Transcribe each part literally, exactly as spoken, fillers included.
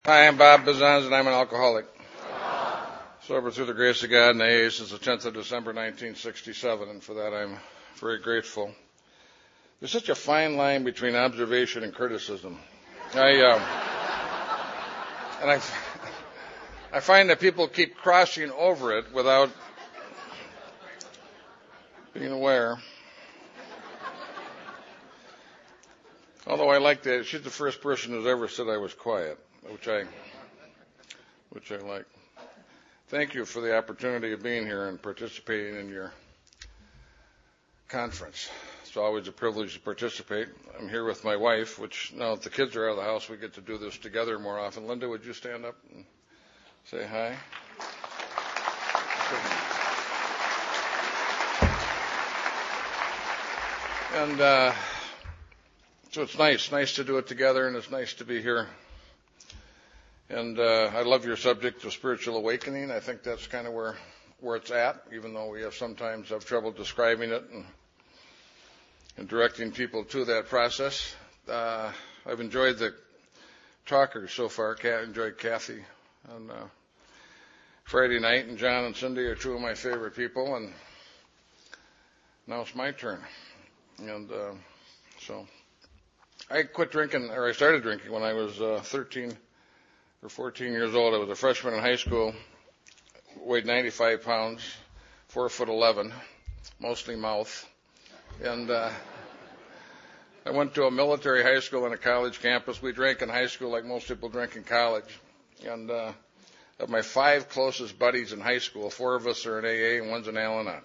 Hi, I'm Bob Bizans, and I'm an alcoholic. Sober through the grace of God and A A since the tenth of December, nineteen sixty-seven, and for that I'm very grateful. There's such a fine line between observation and criticism. I, um, and I, I find that people keep crossing over it without being aware. Although I like that, she's the first person who's ever said I was quiet, which I, which I like. Thank you for the opportunity of being here and participating in your conference. It's always a privilege to participate. I'm here with my wife, which now that the kids are out of the house, we get to do this together more often. Linda, would you stand up and say hi? And uh, so it's nice, nice to do it together, and it's nice to be here. And uh, I love your subject of spiritual awakening. I think that's kind of where where it's at, even though we have sometimes have trouble describing it and, and directing people to that process. Uh, I've enjoyed the talkers so far. I enjoyed Kathy on uh, Friday night, and John and Cindy are two of my favorite people. And now it's my turn. And uh, so I quit drinking, or I started drinking when I was uh, thirteen or fourteen years old. I was a freshman in high school, weighed ninety-five pounds, four foot eleven, mostly mouth. And uh, I went to a military high school and a college campus. We drank in high school like most people drink in college. And uh, of my five closest buddies in high school, four of us are in A A and one's in Al-Anon.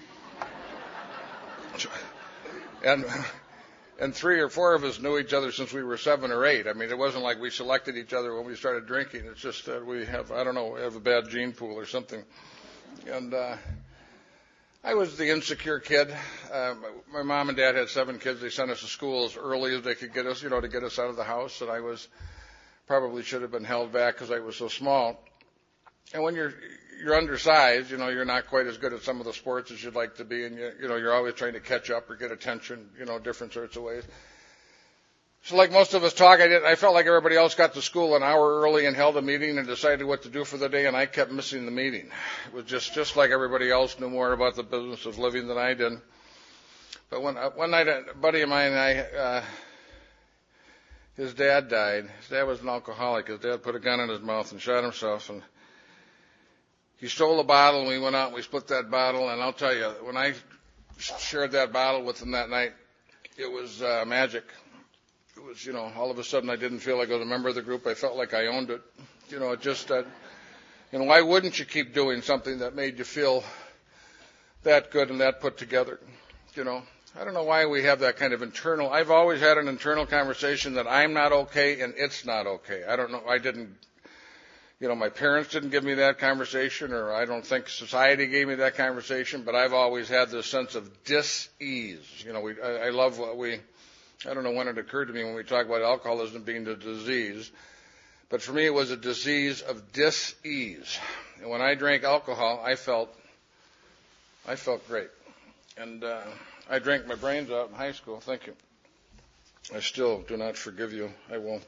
And And three or four of us knew each other since we were seven or eight. I mean, it wasn't like we selected each other when we started drinking. It's just that we have, I don't know, we have a bad gene pool or something. And uh, I was the insecure kid. Uh, my mom and dad had seven kids. They sent us to school as early as they could get us, you know, to get us out of the house. And I was probably should have been held back because I was so small. And when you're you're undersized, you know, you're not quite as good at some of the sports as you'd like to be, and you, you know, you're always trying to catch up or get attention, you know, different sorts of ways. So, like most of us talk, I did. I felt like everybody else got to school an hour early and held a meeting and decided what to do for the day, and I kept missing the meeting. It was just just like everybody else knew more about the business of living than I did. But when uh, one night, a buddy of mine and I, uh, his dad died. His dad was an alcoholic. His dad put a gun in his mouth and shot himself, and he stole a bottle, and we went out and we split that bottle. And I'll tell you, when I shared that bottle with him that night, it was uh, magic. It was, you know, all of a sudden I didn't feel like I was a member of the group. I felt like I owned it. You know, it just, uh, you know, why wouldn't you keep doing something that made you feel that good and that put together? You know, I don't know why we have that kind of internal. I've always had an internal conversation that I'm not okay and it's not okay. I don't know. I didn't. You know, my parents didn't give me that conversation, or I don't think society gave me that conversation, but I've always had this sense of dis-ease. You know, we, I, I love what we, I don't know when it occurred to me when we talk about alcoholism being a disease, but for me it was a disease of dis-ease. And when I drank alcohol, I felt, I felt great. And uh, I drank my brains out in high school. Thank you. I still do not forgive you. I will.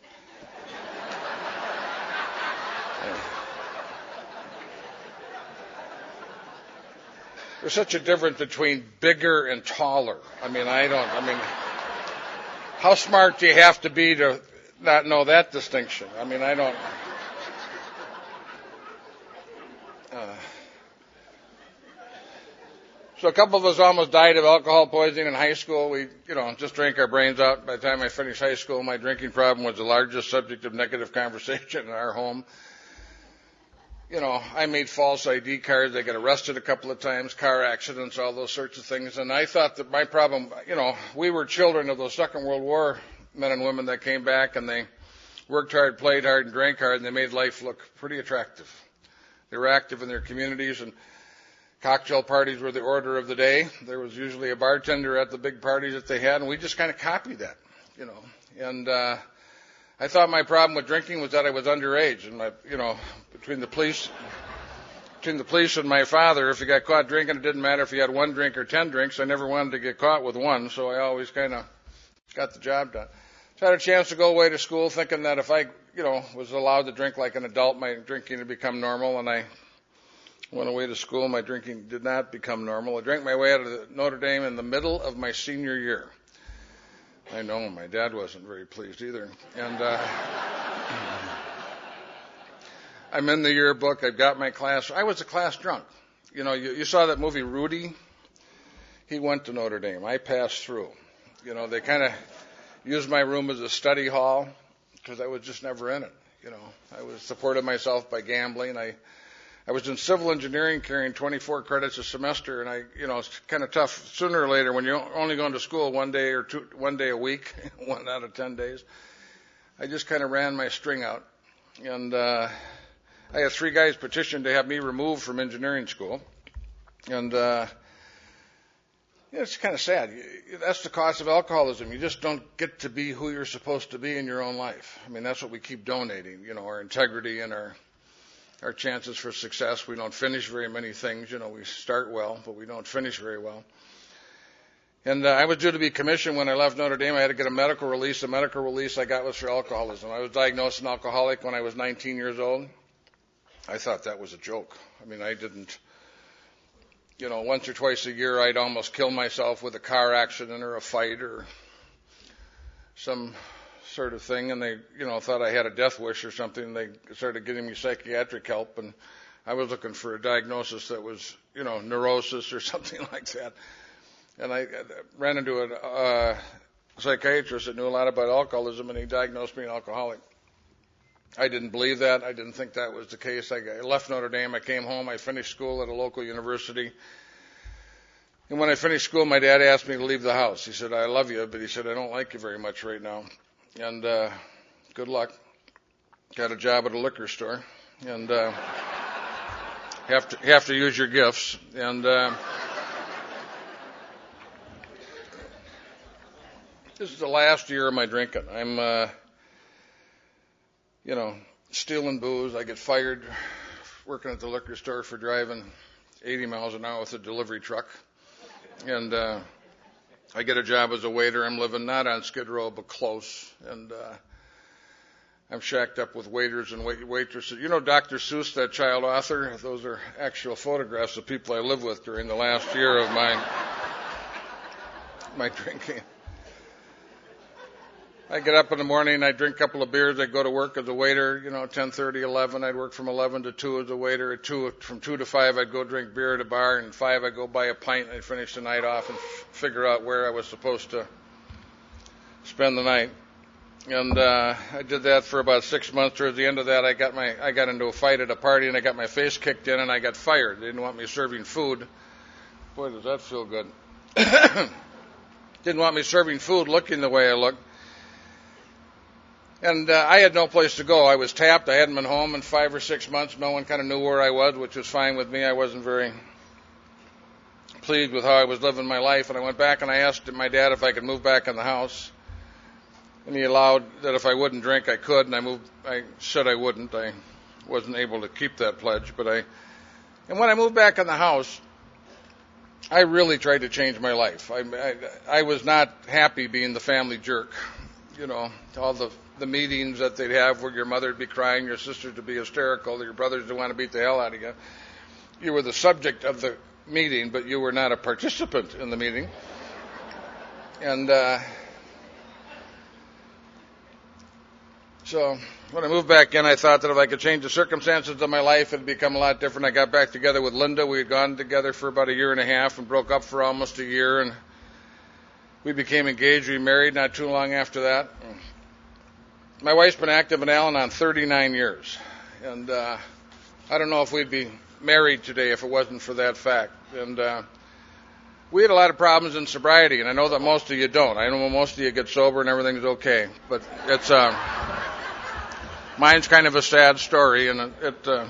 There's such a difference between bigger and taller. I mean, I don't, I mean, how smart do you have to be to not know that distinction? I mean, I don't. Uh, so a couple of us almost died of alcohol poisoning in high school. We, you know, just drank our brains out. By the time I finished high school, my drinking problem was the largest subject of negative conversation in our home. You know, I made false I D cards. I got arrested a couple of times, car accidents, all those sorts of things. And I thought that my problem, you know, we were children of those Second World War men and women that came back, and they worked hard, played hard, and drank hard, and they made life look pretty attractive. They were active in their communities, and cocktail parties were the order of the day. There was usually a bartender at the big parties that they had, and we just kind of copied that, you know. And uh, I thought my problem with drinking was that I was underage, and my, you know, between the police, between the police and my father, if you got caught drinking, it didn't matter if you had one drink or ten drinks. I never wanted to get caught with one, so I always kind of got the job done. So I had a chance to go away to school thinking that if I you know, was allowed to drink like an adult, my drinking had become normal, and I went away to school. My drinking did not become normal. I drank my way out of Notre Dame in the middle of my senior year. I know my dad wasn't very pleased either. And uh, I'm in the yearbook. I've got my class. I was a class drunk. You know, you, you saw that movie Rudy. He went to Notre Dame. I passed through. You know, they kind of used my room as a study hall because I was just never in it. You know, I was supported myself by gambling. I I was in civil engineering carrying twenty-four credits a semester, and I, you know, it's kind of tough. Sooner or later, when you're only going to school one day or two, one day a week, one out of ten days, I just kind of ran my string out. And uh, I had three guys petition to have me removed from engineering school. And uh, yeah, it's kind of sad. That's the cost of alcoholism. You just don't get to be who you're supposed to be in your own life. I mean, that's what we keep donating, you know, our integrity and our our chances for success. We don't finish very many things. You know, we start well, but we don't finish very well. And uh, I was due to be commissioned when I left Notre Dame. I had to get a medical release. The medical release I got was for alcoholism. I was diagnosed an alcoholic when I was nineteen years old. I thought that was a joke. I mean, I didn't, you know, once or twice a year I'd almost kill myself with a car accident or a fight or some sort of thing, and they, you know, thought I had a death wish or something, and they started getting me psychiatric help, and I was looking for a diagnosis that was, you know, neurosis or something like that. And I ran into a uh, psychiatrist that knew a lot about alcoholism, and he diagnosed me an alcoholic. I didn't believe that. I didn't think that was the case. I left Notre Dame. I came home. I finished school at a local university. And when I finished school, my dad asked me to leave the house. He said, I love you, but he said, I don't like you very much right now. And uh, good luck. Got a job at a liquor store, and uh, have to have to use your gifts. And uh, this is the last year of my drinking. I'm, uh, you know, stealing booze. I get fired working at the liquor store for driving eighty miles an hour with a delivery truck, and uh, I get a job as a waiter. I'm living not on Skid Row, but close. And uh, I'm shacked up with waiters and wait- waitresses. You know Doctor Seuss, that child author? Those are actual photographs of people I lived with during the last year of my, my drinking. I get up in the morning, I drink a couple of beers, I go to work as a waiter, you know, ten thirty, eleven. I'd work from eleven to two as a waiter. At two, from two to five, I'd go drink beer at a bar, and at five, I'd go buy a pint, and I'd finish the night off and f- figure out where I was supposed to spend the night. And uh, I did that for about six months. Towards the end of that, I got my I got into a fight at a party, and I got my face kicked in, and I got fired. They didn't want me serving food. Boy, does that feel good. Didn't want me serving food looking the way I looked. And uh, I had no place to go. I was tapped. I hadn't been home in five or six months. No one kind of knew where I was, which was fine with me. I wasn't very pleased with how I was living my life. And I went back and I asked my dad if I could move back in the house. And he allowed that if I wouldn't drink, I could. And I moved. I said I wouldn't. I wasn't able to keep that pledge. But I. And when I moved back in the house, I really tried to change my life. I, I, I was not happy being the family jerk. You know, all the the meetings that they'd have where your mother would be crying, your sisters would be hysterical, your brothers would want to beat the hell out of you. You were the subject of the meeting, but you were not a participant in the meeting. And uh, so when I moved back in, I thought that if I could change the circumstances of my life, it'd become a lot different. I got back together with Linda. We had gone together for about a year and a half and broke up for almost a year. And we became engaged. We married not too long after that. My wife's been active in Al-Anon thirty-nine years, and uh, I don't know if we'd be married today if it wasn't for that fact. And uh, we had a lot of problems in sobriety, and I know that most of you don't. I know most of you get sober and everything's okay, but it's uh, mine's kind of a sad story, and it. it uh,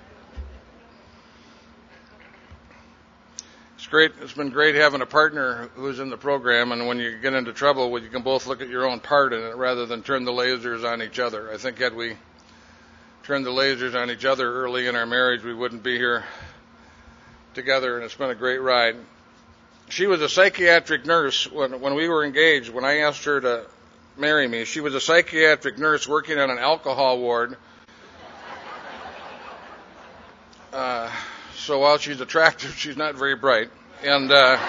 It's great. It's been great having a partner who's in the program, and when you get into trouble, well, you can both look at your own part in it rather than turn the lasers on each other. I think had we turned the lasers on each other early in our marriage, we wouldn't be here together, and it's been a great ride. She was a psychiatric nurse when when we were engaged. When I asked her to marry me. She was a psychiatric nurse working on an alcohol ward. Uh, so while she's attractive, she's not very bright. And uh,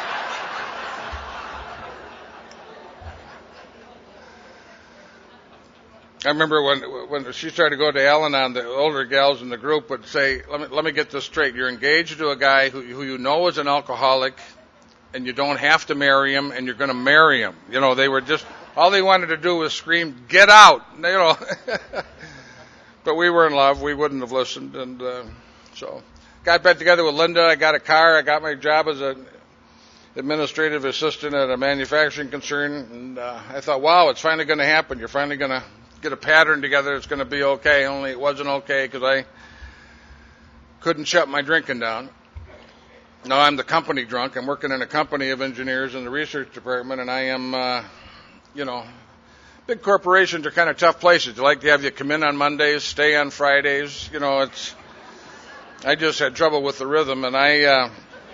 I remember when when she started to go to Al-Anon, the older gals in the group would say, let me, let me get this straight. You're engaged to a guy who, who you know is an alcoholic, and you don't have to marry him, and you're going to marry him. You know, they were just, all they wanted to do was scream, get out! You know. But we were in love. We wouldn't have listened. And uh, so got back together with Linda. I got a car. I got my job as an administrative assistant at a manufacturing concern. And uh, I thought, wow, it's finally going to happen. You're finally going to get a pattern together. It's going to be okay. Only it wasn't okay because I couldn't shut my drinking down. Now I'm the company drunk. I'm working in a company of engineers in the research department, and I am, uh, you know, big corporations are kind of tough places. They like to have you come in on Mondays, stay on Fridays. You know, it's, I just had trouble with the rhythm, and I, uh,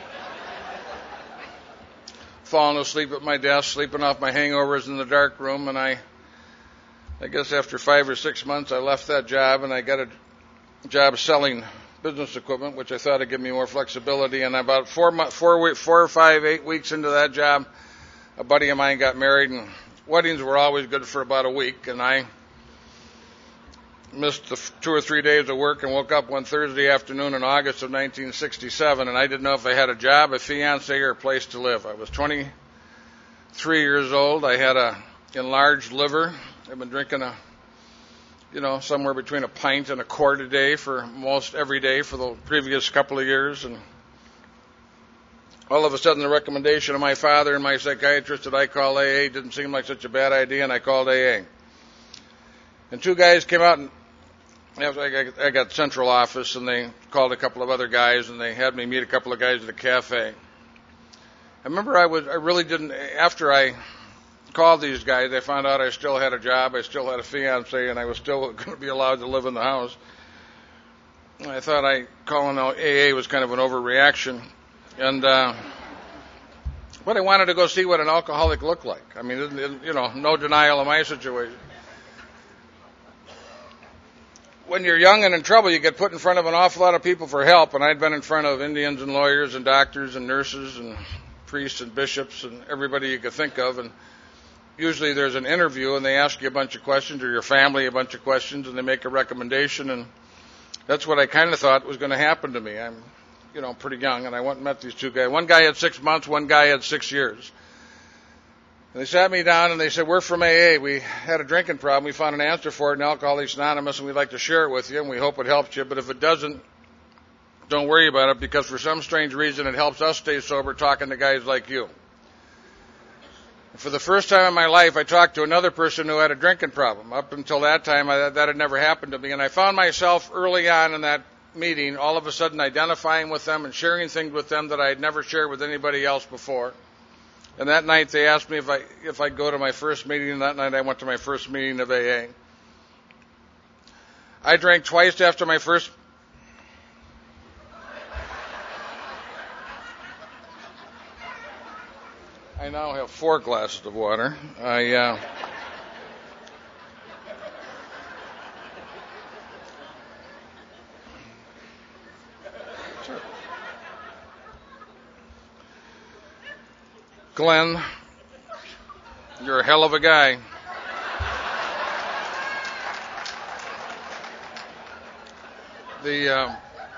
falling asleep at my desk, sleeping off my hangovers in the dark room, and I, I guess after five or six months, I left that job, and I got a job selling business equipment, which I thought would give me more flexibility. And about four, four, four or five, eight weeks into that job, a buddy of mine got married, and weddings were always good for about a week. And I missed the two or three days of work and woke up one Thursday afternoon in August of nineteen sixty-seven, and I didn't know if I had a job, a fiance, or a place to live. I was twenty-three years old. I had a enlarged liver. I've been drinking a you know, somewhere between a pint and a quart a day for most every day for the previous couple of years. And all of a sudden, the recommendation of my father and my psychiatrist that I call A A didn't seem like such a bad idea, and I called A A. And two guys came out, and I got central office, and they called a couple of other guys, and they had me meet a couple of guys at a cafe. I remember I was, I really didn't, after I called these guys, I found out I still had a job, I still had a fiance, and I was still going to be allowed to live in the house. I thought I calling out A A was kind of an overreaction, and uh, but I wanted to go see what an alcoholic looked like. I mean, it, it, you know, no denial of my situation. When you're young and in trouble, you get put in front of an awful lot of people for help, and I'd been in front of Indians and lawyers and doctors and nurses and priests and bishops and everybody you could think of, and usually there's an interview, and they ask you a bunch of questions, or your family a bunch of questions, and they make a recommendation, and that's what I kind of thought was going to happen to me. I'm, you know, pretty young, and I went and met these two guys. One guy had six months, one guy had six years. And they sat me down, and they said, we're from A A. We had a drinking problem. We found an answer for it in Alcoholics Anonymous, and we'd like to share it with you, and we hope it helps you. But if it doesn't, don't worry about it, because for some strange reason, it helps us stay sober talking to guys like you. For the first time in my life, I talked to another person who had a drinking problem. Up until that time, I, that had never happened to me. And I found myself early on in that meeting, all of a sudden identifying with them and sharing things with them that I had never shared with anybody else before. And that night, they asked me if, I, if I'd go to my first meeting, and that night I went to my first meeting of A A. I drank twice after my first I now have four glasses of water. I, uh, sure. Glenn, you're a hell of a guy. The, uh,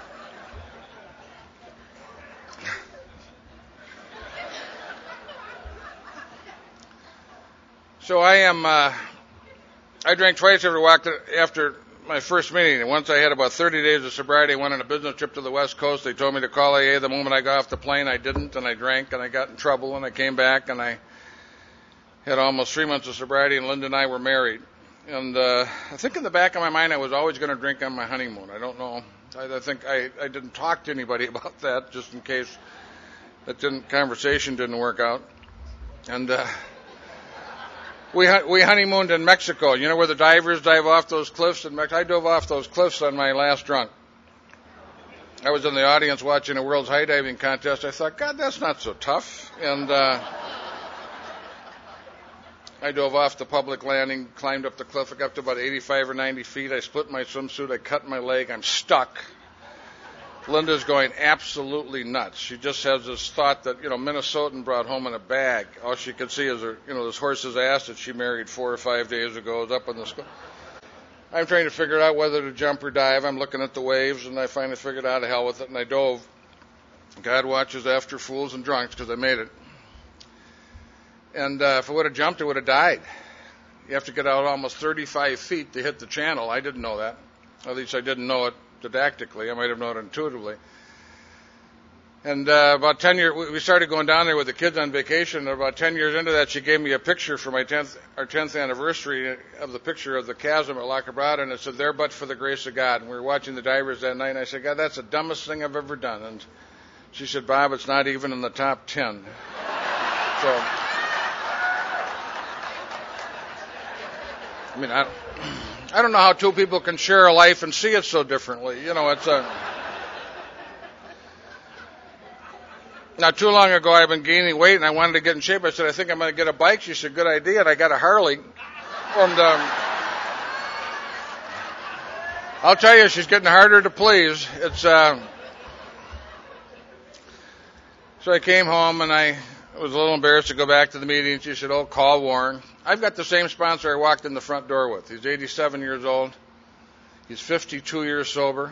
So I am, uh, I drank twice after, walked after my first meeting. And once I had about thirty days of sobriety, I went on a business trip to the West Coast. They told me to call A A. The moment I got off the plane, I didn't, and I drank, and I got in trouble, and I came back, and I had almost three months of sobriety, and Linda and I were married. And uh, I think in the back of my mind, I was always going to drink on my honeymoon. I don't know. I, I think I, I didn't talk to anybody about that, just in case that didn't, conversation didn't work out. And uh, We we honeymooned in Mexico. You know where the divers dive off those cliffs in Mexico? I dove off those cliffs on my last drunk. I was in the audience watching a world's high diving contest. I thought, God, that's not so tough. And uh, I dove off the public landing, climbed up the cliff. I got up to about eighty-five or ninety feet. I split my swimsuit. I cut my leg. I'm stuck. Linda's going absolutely nuts. She just has this thought that, you know, Minnesotan brought home in a bag. All she could see is her, you know, this horse's ass that she married four or five days ago is up in the sky. I'm trying to figure out whether to jump or dive. I'm looking at the waves, and I finally figured out, to hell with it, and I dove. God watches after fools and drunks, because I made it. And uh, if I would have jumped, I would have died. You have to get out almost thirty-five feet to hit the channel. I didn't know that. At least I didn't know it didactically. I might have known it intuitively. And uh, about ten years, we started going down there with the kids on vacation. And about ten years into that, she gave me a picture for my tenth, our tenth anniversary of the picture of the chasm at La Quebrada, and it said, "There but for the grace of God." And we were watching the divers that night, and I said, "God, that's the dumbest thing I've ever done." And she said, "Bob, it's not even in the top ten." So, I mean, I, I don't know how two people can share a life and see it so differently. You know, it's a... Not too long ago, I've been gaining weight, and I wanted to get in shape. I said, "I think I'm going to get a bike." She said, "Good idea." And I got a Harley. And um, I'll tell you, she's getting harder to please. It's uh, so I came home, and I was a little embarrassed to go back to the meeting. She said, "Oh, call Warren." I've got the same sponsor I walked in the front door with. He's eighty-seven years old. He's fifty-two years sober.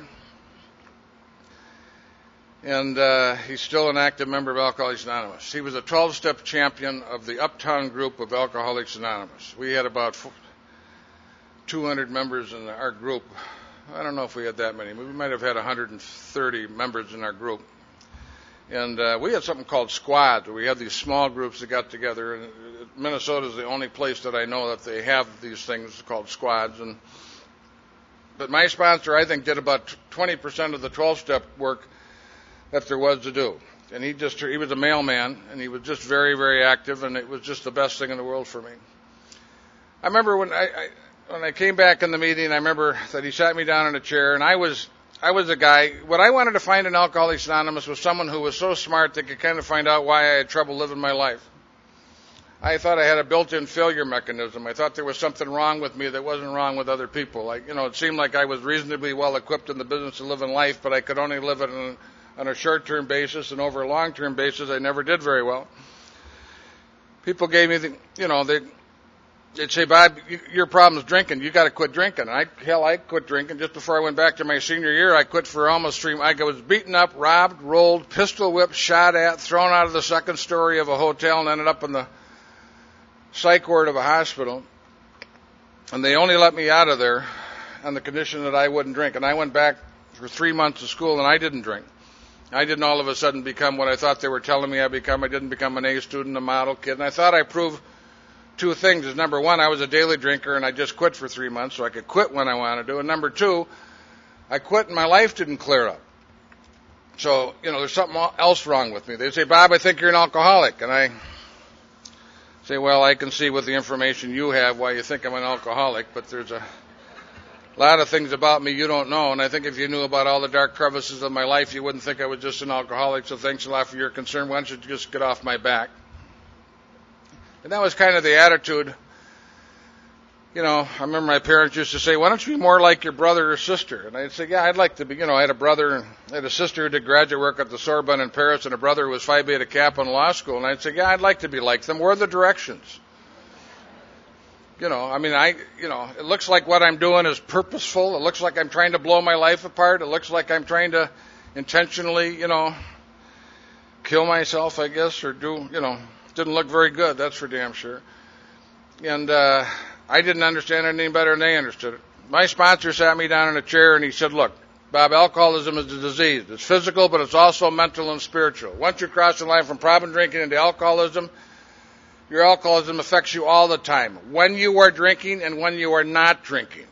And uh, he's still an active member of Alcoholics Anonymous. He was a twelve-step champion of the Uptown group of Alcoholics Anonymous. We had about two hundred members in our group. I don't know if we had that many. We might have had one hundred thirty members in our group. And uh, we had something called squads, where we had these small groups that got together. And Minnesota is the only place that I know that they have these things called squads. And but my sponsor, I think, did about twenty percent of the twelve-step work that there was to do. And he just, he was a mailman, and he was just very, very active, and it was just the best thing in the world for me. I remember when I, I when I came back in the meeting, I remember that he sat me down in a chair, and I was, I was a guy, what I wanted to find in Alcoholics Anonymous was someone who was so smart that could kind of find out why I had trouble living my life. I thought I had a built-in failure mechanism. I thought there was something wrong with me that wasn't wrong with other people. Like, you know, it seemed like I was reasonably well equipped in the business of living life, but I could only live it in on a short-term basis, and over a long-term basis, I never did very well. People gave me the, you know, they, they'd say, "Bob, your problem is drinking. You got to quit drinking." And I, hell, I quit drinking just before I went back to my senior year. I quit for almost three. I was beaten up, robbed, rolled, pistol whipped, shot at, thrown out of the second story of a hotel, and ended up in the psych ward of a hospital. And they only let me out of there on the condition that I wouldn't drink. And I went back for three months to school, and I didn't drink. I didn't all of a sudden become what I thought they were telling me I become. I didn't become an A student, a model kid. And I thought I proved two things. Is number one, I was a daily drinker, and I just quit for three months, so I could quit when I wanted to. And number two, I quit, and my life didn't clear up. So, you know, there's something else wrong with me. They say, "Bob, I think you're an alcoholic." And I say, "Well, I can see with the information you have why you think I'm an alcoholic, but there's a A lot of things about me you don't know, and I think if you knew about all the dark crevices of my life, you wouldn't think I was just an alcoholic, so thanks a lot for your concern. Why don't you just get off my back?" And that was kind of the attitude. You know, I remember my parents used to say, "Why don't you be more like your brother or sister?" And I'd say, "Yeah, I'd like to be." You know, I had a brother, I had a sister who did graduate work at the Sorbonne in Paris, and a brother who was Phi Beta Kappa in law school, and I'd say, "Yeah, I'd like to be like them. Where are the directions?" You know, I mean, I, you know, it looks like what I'm doing is purposeful. It looks like I'm trying to blow my life apart. It looks like I'm trying to intentionally, you know, kill myself, I guess, or do, you know, didn't look very good. That's for damn sure. And uh, I didn't understand it any better than they understood it. My sponsor sat me down in a chair and he said, "Look, Bob, alcoholism is a disease. It's physical, but it's also mental and spiritual. Once you cross the line from problem drinking into alcoholism, your alcoholism affects you all the time, when you are drinking and when you are not drinking."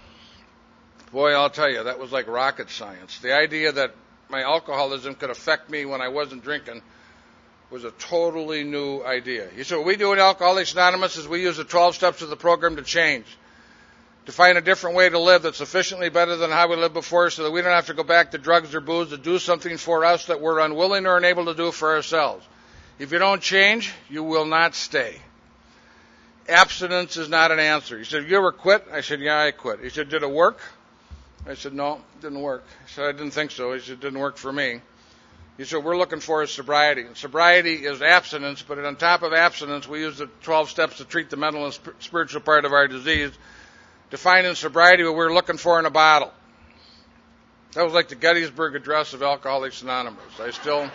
Boy, I'll tell you, that was like rocket science. The idea that my alcoholism could affect me when I wasn't drinking was a totally new idea. He said, "What we do in Alcoholics Anonymous is we use the twelve steps of the program to change, to find a different way to live that's sufficiently better than how we lived before, so that we don't have to go back to drugs or booze to do something for us that we're unwilling or unable to do for ourselves. If you don't change, you will not stay." abstinence is not an answer. He said, you ever quit? I said, yeah, I quit. He said, did it work? I said, no, it didn't work. He said, I didn't think so. He said, it didn't work for me. He said, we're looking for is sobriety. And sobriety is abstinence, but on top of abstinence, we use the twelve steps to treat the mental and sp- spiritual part of our disease. Defining sobriety, what we're looking for in a bottle. That was like the Gettysburg Address of Alcoholics Anonymous. I still,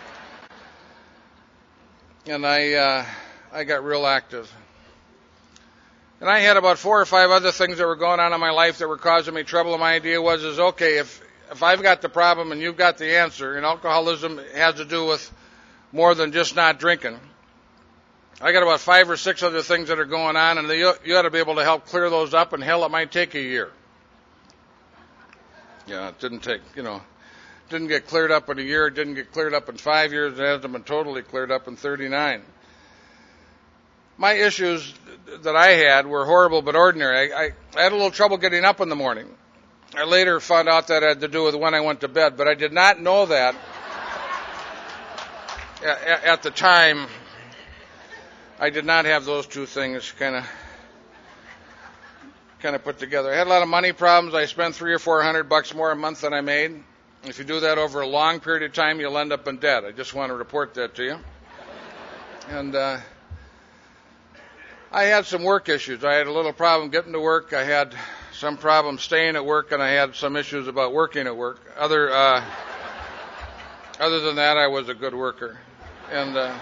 and I, uh, I got real active. And I had about four or five other things that were going on in my life that were causing me trouble. And my idea was, is okay, if, if I've got the problem and you've got the answer, and alcoholism has to do with more than just not drinking. I got about five or six other things that are going on, and you, you ought to be able to help clear those up, and hell, it might take a year. Yeah, it didn't take, you know, didn't get cleared up in a year, it didn't get cleared up in five years, it hasn't been totally cleared up in thirty-nine. My issues that I had were horrible but ordinary. I, I, I had a little trouble getting up in the morning. I later found out that had to do with when I went to bed, but I did not know that at, at the time. I did not have those two things kind of kind of put together. I had a lot of money problems. I spent three or four hundred bucks more a month than I made. If you do that over a long period of time, you'll end up in debt. I just want to report that to you. And uh, I had some work issues. I had a little problem getting to work. I had some problem staying at work, and I had some issues about working at work. Other uh, other than that, I was a good worker. And uh,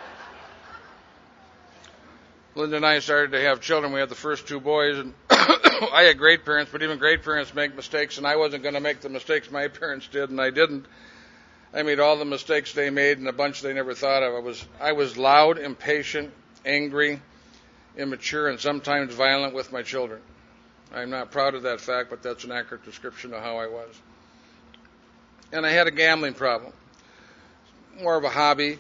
Linda and I started to have children. We had the first two boys, and I had great parents, but even great parents make mistakes, and I wasn't going to make the mistakes my parents did, and I didn't. I made all the mistakes they made and a bunch they never thought of. I was I was loud, impatient, angry, immature, and sometimes violent with my children. I'm not proud of that fact, but that's an accurate description of how I was. And I had a gambling problem. More of a hobby.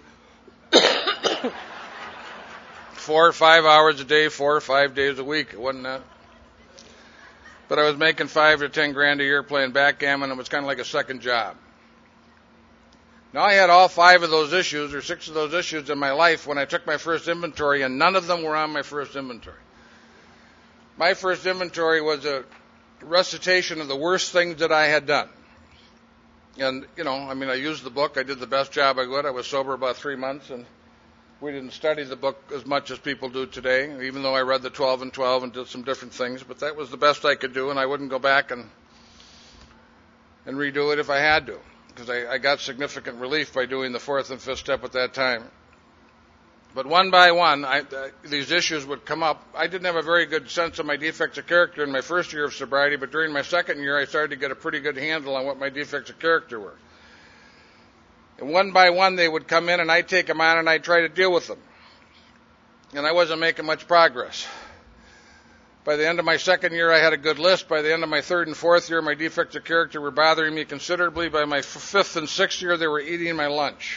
Four or five hours a day, four or five days a week. It wasn't that. But I was making five to ten grand a year playing backgammon. It was kind of like a second job. Now, I had all five of those issues or six of those issues in my life when I took my first inventory, and none of them were on my first inventory. My first inventory was a recitation of the worst things that I had done. And, you know, I mean, I used the book. I did the best job I could. I was sober about three months, and we didn't study the book as much as people do today, even though I read the twelve and twelve and did some different things. But that was the best I could do, and I wouldn't go back and and redo it if I had to, because I, I got significant relief by doing the fourth and fifth step at that time. But one by one, I, uh, these issues would come up. I didn't have a very good sense of my defects of character in my first year of sobriety, but during my second year, I started to get a pretty good handle on what my defects of character were. And one by one, they would come in, and I'd take them on, and I'd try to deal with them. And I wasn't making much progress. By the end of my second year, I had a good list. By the end of my third and fourth year, my defects of character were bothering me considerably. By my fifth and sixth year, they were eating my lunch.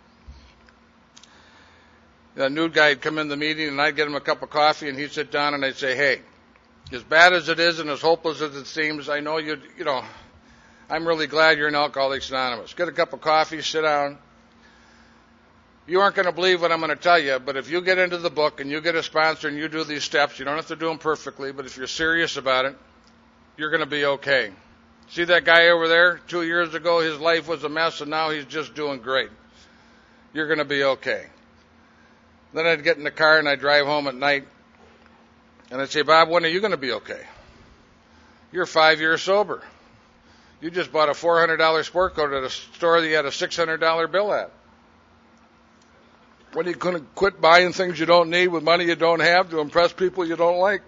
That new guy would come in the meeting, and I'd get him a cup of coffee, and he'd sit down, and I'd say, hey, as bad as it is and as hopeless as it seems, I know you, you know, I'm really glad you're in Alcoholics Anonymous. Get a cup of coffee, sit down. You aren't going to believe what I'm going to tell you, but if you get into the book and you get a sponsor and you do these steps, you don't have to do them perfectly, but if you're serious about it, you're going to be okay. See that guy over there? Two years ago, his life was a mess, and now he's just doing great. You're going to be okay. Then I'd get in the car and I'd drive home at night, and I'd say, Bob, when are you going to be okay? You're five years sober. You just bought a four hundred dollars sport coat at a store that you had a six hundred dollars bill at. When are you going to quit buying things you don't need with money you don't have to impress people you don't like?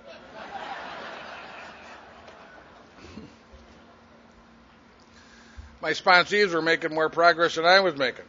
My sponsees were making more progress than I was making.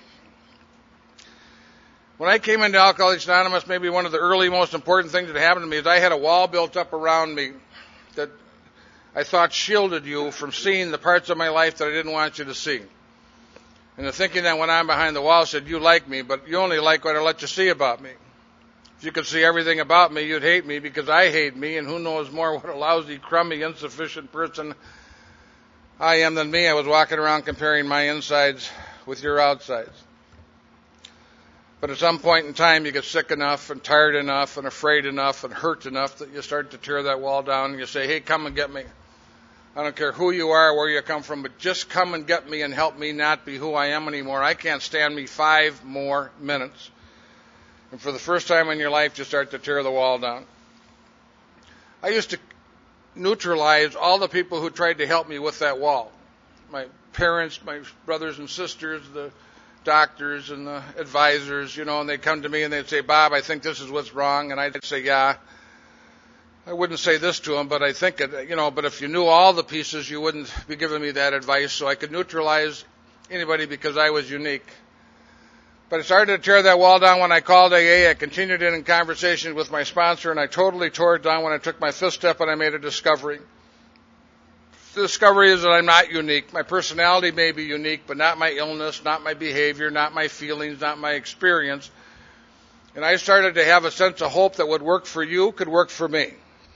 When I came into Alcoholics Anonymous, maybe one of the early most important things that happened to me is I had a wall built up around me that I thought shielded you from seeing the parts of my life that I didn't want you to see. And the thinking that went on behind the wall said, you like me, but you only like what I let you see about me. If you could see everything about me, you'd hate me because I hate me, and who knows more what a lousy, crummy, insufficient person I am than me. I was walking around comparing my insides with your outsides. But at some point in time, you get sick enough and tired enough and afraid enough and hurt enough that you start to tear that wall down and you say, hey, come and get me. I don't care who you are, where you come from, but just come and get me and help me not be who I am anymore. I can't stand me five more minutes. And for the first time in your life, you start to tear the wall down. I used to neutralize all the people who tried to help me with that wall. My parents, my brothers and sisters, the doctors and the advisors, you know, and they'd come to me and they'd say, Bob, I think this is what's wrong. And I'd say, yeah. I wouldn't say this to them, but I think it, you know, but if you knew all the pieces, you wouldn't be giving me that advice. So I could neutralize anybody because I was unique. But I started to tear that wall down when I called A A. I continued it in conversation with my sponsor, and I totally tore it down when I took my fifth step and I made a discovery. The discovery is that I'm not unique. My personality may be unique, but not my illness, not my behavior, not my feelings, not my experience. And I started to have a sense of hope that would work for you could work for me.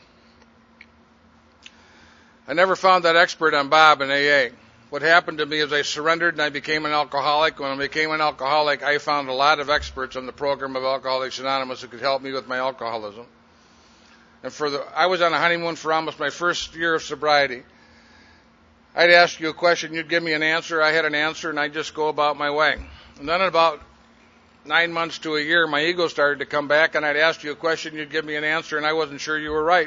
I never found that expert on Bob in A A. What happened to me is I surrendered and I became an alcoholic. When I became an alcoholic, I found a lot of experts on the program of Alcoholics Anonymous who could help me with my alcoholism. And for the, I was on a honeymoon for almost my first year of sobriety. I'd ask you a question, you'd give me an answer, I had an answer, and I'd just go about my way. And then in about nine months to a year, my ego started to come back, and I'd ask you a question, you'd give me an answer, and I wasn't sure you were right.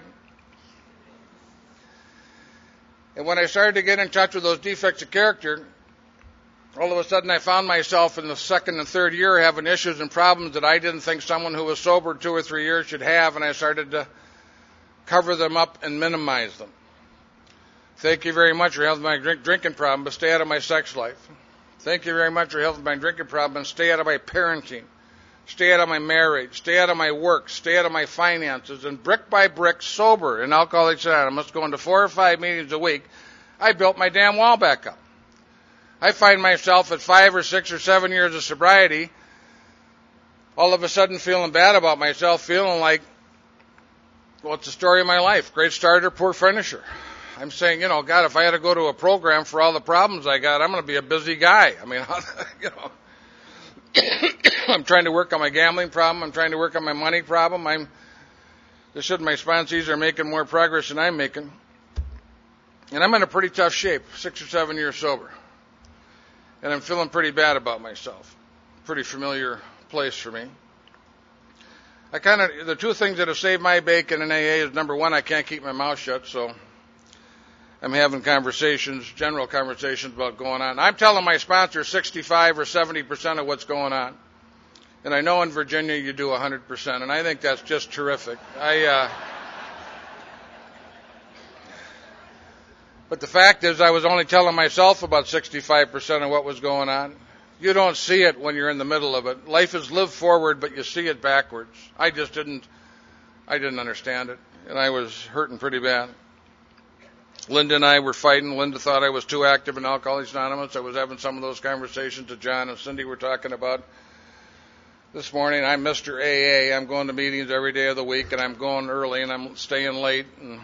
And when I started to get in touch with those defects of character, all of a sudden I found myself in the second and third year having issues and problems that I didn't think someone who was sober two or three years should have, and I started to cover them up and minimize them. Thank you very much for helping my drink, drinking problem, but stay out of my sex life. Thank you very much for helping my drinking problem, and stay out of my parenting. Stay out of my marriage. Stay out of my work. Stay out of my finances. And brick by brick, sober in Alcoholics Anonymous, going to four or five meetings a week, I built my damn wall back up. I find myself at five or six or seven years of sobriety, all of a sudden feeling bad about myself, feeling like, well, it's the story of my life. Great starter, poor finisher. I'm saying, you know, God, if I had to go to a program for all the problems I got, I'm going to be a busy guy. I mean, you know, I'm trying to work on my gambling problem. I'm trying to work on my money problem. I'm, this should, my sponsees are making more progress than I'm making. And I'm in a pretty tough shape, six or seven years sober. And I'm feeling pretty bad about myself. Pretty familiar place for me. I kind of, the two things that have saved my bacon in A A is, number one, I can't keep my mouth shut, so I'm having conversations, general conversations about going on. I'm telling my sponsor sixty-five or seventy percent of what's going on. And I know in Virginia you do one hundred percent, and I think that's just terrific. I, uh, but the fact is I was only telling myself about sixty-five percent of what was going on. You don't see it when you're in the middle of it. Life is lived forward, but you see it backwards. I just didn't, I didn't understand it, and I was hurting pretty bad. Linda and I were fighting. Linda thought I was too active in Alcoholics Anonymous. I was having some of those conversations that John and Cindy were talking about this morning. I'm Mister A A. I'm going to meetings every day of the week, and I'm going early, and I'm staying late. And,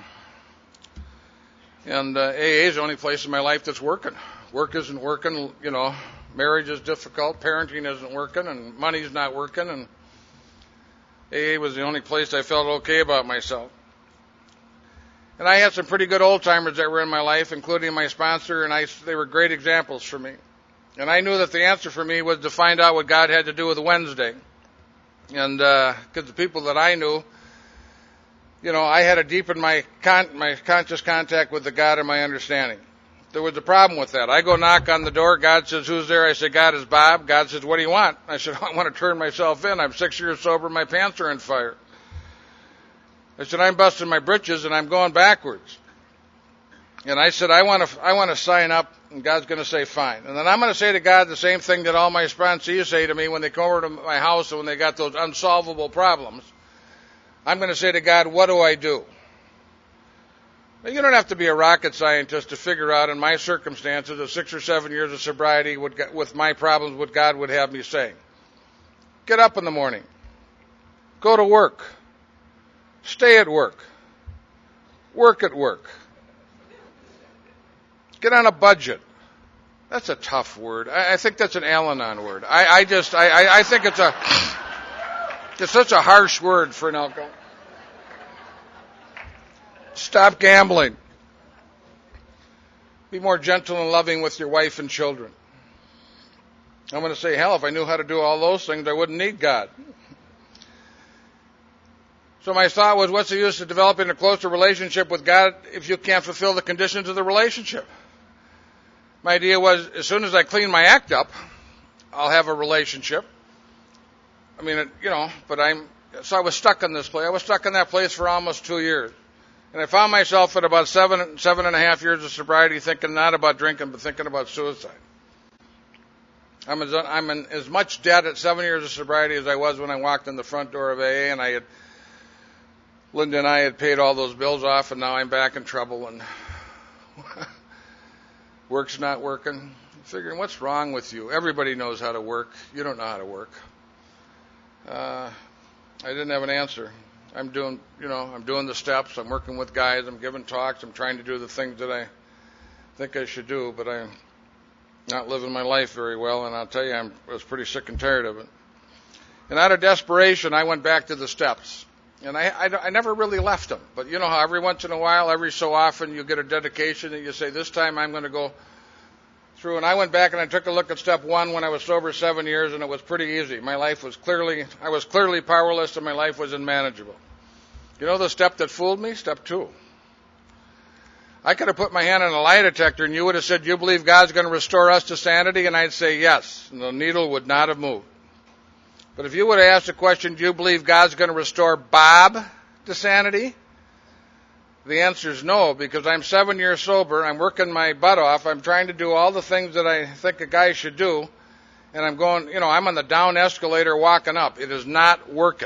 and uh, A A is the only place in my life that's working. Work isn't working, you know. Marriage is difficult. Parenting isn't working, and money's not working. And A A was the only place I felt okay about myself. And I had some pretty good old-timers that were in my life, including my sponsor, and I, they were great examples for me. And I knew that the answer for me was to find out what God had to do with Wednesday. And because uh, the people that I knew, you know, I had to deepen my, con- my conscious contact with the God of my understanding. There was a problem with that. I go knock on the door. God says, who's there? I say, God, is Bob. God says, what do you want? I said, I want to turn myself in. I'm six years sober. My pants are on fire. I said, I'm busting my britches and I'm going backwards. And I said, I want to, I want to sign up, and God's going to say, fine. And then I'm going to say to God the same thing that all my sponsees say to me when they come over to my house and when they got those unsolvable problems. I'm going to say to God, what do I do? Now, you don't have to be a rocket scientist to figure out in my circumstances of six or seven years of sobriety with, with my problems what God would have me say. Get up in the morning. Go to work. Stay at work. Work at work. Get on a budget. That's a tough word. I, I think that's an Al-Anon word. I, I just, I, I, I think it's a, it's such a harsh word for an alcoholic. Stop gambling. Be more gentle and loving with your wife and children. I'm going to say, hell, if I knew how to do all those things, I wouldn't need God. So my thought was, what's the use of developing a closer relationship with God if you can't fulfill the conditions of the relationship? My idea was, as soon as I clean my act up, I'll have a relationship. I mean, you know, but I'm, so I was stuck in this place. I was stuck in that place for almost two years. And I found myself at about seven, seven and a half years of sobriety thinking not about drinking, but thinking about suicide. I'm as, I'm in as much debt at seven years of sobriety as I was when I walked in the front door of A A, and I had, Linda and I had paid all those bills off, and now I'm back in trouble, and work's not working. I'm figuring, what's wrong with you? Everybody knows how to work. You don't know how to work. Uh, I didn't have an answer. I'm doing, you know, I'm doing the steps. I'm working with guys. I'm giving talks. I'm trying to do the things that I think I should do, but I'm not living my life very well, and I'll tell you, I'm, I was pretty sick and tired of it. And out of desperation, I went back to the steps. And I, I, I never really left them. But you know how every once in a while, every so often, you get a dedication and you say, this time I'm going to go through. And I went back and I took a look at step one when I was sober seven years, and it was pretty easy. My life was clearly, I was clearly powerless, and my life was unmanageable. You know the step that fooled me? Step two. I could have put my hand on a lie detector and you would have said, you believe God's going to restore us to sanity? And I'd say yes. And the needle would not have moved. But if you would have asked the question, do you believe God's going to restore Bob to sanity? The answer is no, because I'm seven years sober. I'm working my butt off. I'm trying to do all the things that I think a guy should do. And I'm going, you know, I'm on the down escalator walking up. It is not working.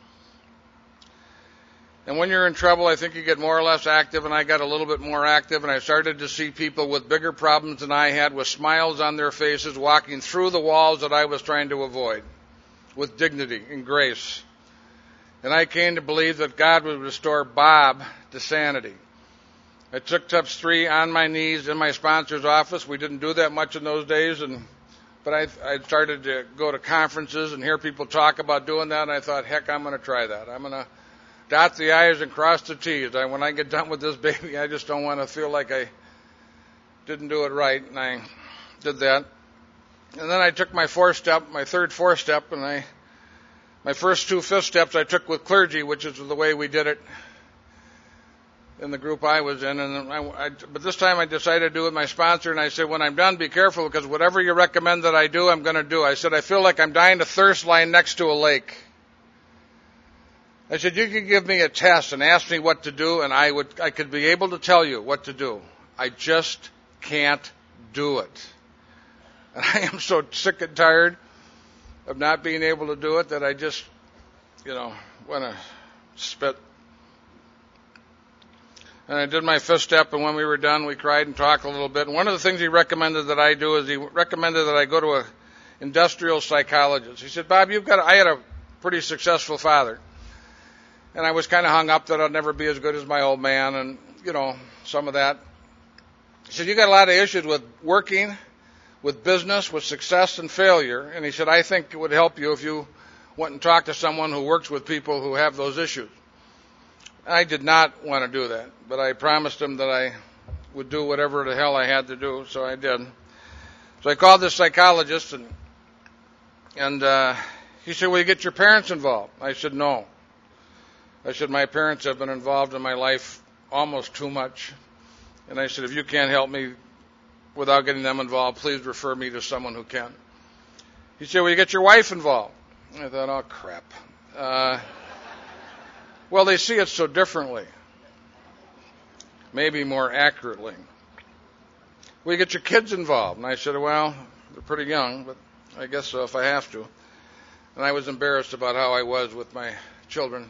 And when you're in trouble, I think you get more or less active, and I got a little bit more active, and I started to see people with bigger problems than I had, with smiles on their faces, walking through the walls that I was trying to avoid, with dignity and grace. And I came to believe that God would restore Bob to sanity. I took steps three on my knees in my sponsor's office. We didn't do that much in those days, and but I, I started to go to conferences and hear people talk about doing that, and I thought, heck, I'm going to try that. I'm going to dot the I's and cross the T's. I, when I get done with this baby, I just don't want to feel like I didn't do it right, and I did that. And then I took my fourth step, my third fourth step, and I, my first two fifth steps I took with clergy, which is the way we did it in the group I was in. And I, I, but this time I decided to do it with my sponsor, and I said, when I'm done, be careful, because whatever you recommend that I do, I'm going to do. I said, I feel like I'm dying of thirst lying next to a lake. I said, you could give me a test and ask me what to do, and I would, I could be able to tell you what to do. I just can't do it. And I am so sick and tired of not being able to do it that I just, you know, want to spit. And I did my fifth step, and when we were done, we cried and talked a little bit. And one of the things he recommended that I do is he recommended that I go to a industrial psychologist. He said, Bob, you've got, a, I had a pretty successful father. And I was kind of hung up that I'd never be as good as my old man, and, you know, some of that. He said, you got a lot of issues with working, with business, with success and failure. And he said, I think it would help you if you went and talked to someone who works with people who have those issues. I did not want to do that, but I promised him that I would do whatever the hell I had to do, so I did. So I called this psychologist, and, and uh, he said, will you get your parents involved? I said, no. I said, my parents have been involved in my life almost too much. And I said, if you can't help me without getting them involved, please refer me to someone who can. He said, will you get your wife involved? I thought, oh, crap. Uh, well, they see it so differently. Maybe more accurately. Will you get your kids involved? And I said, well, they're pretty young, but I guess so if I have to. And I was embarrassed about how I was with my children.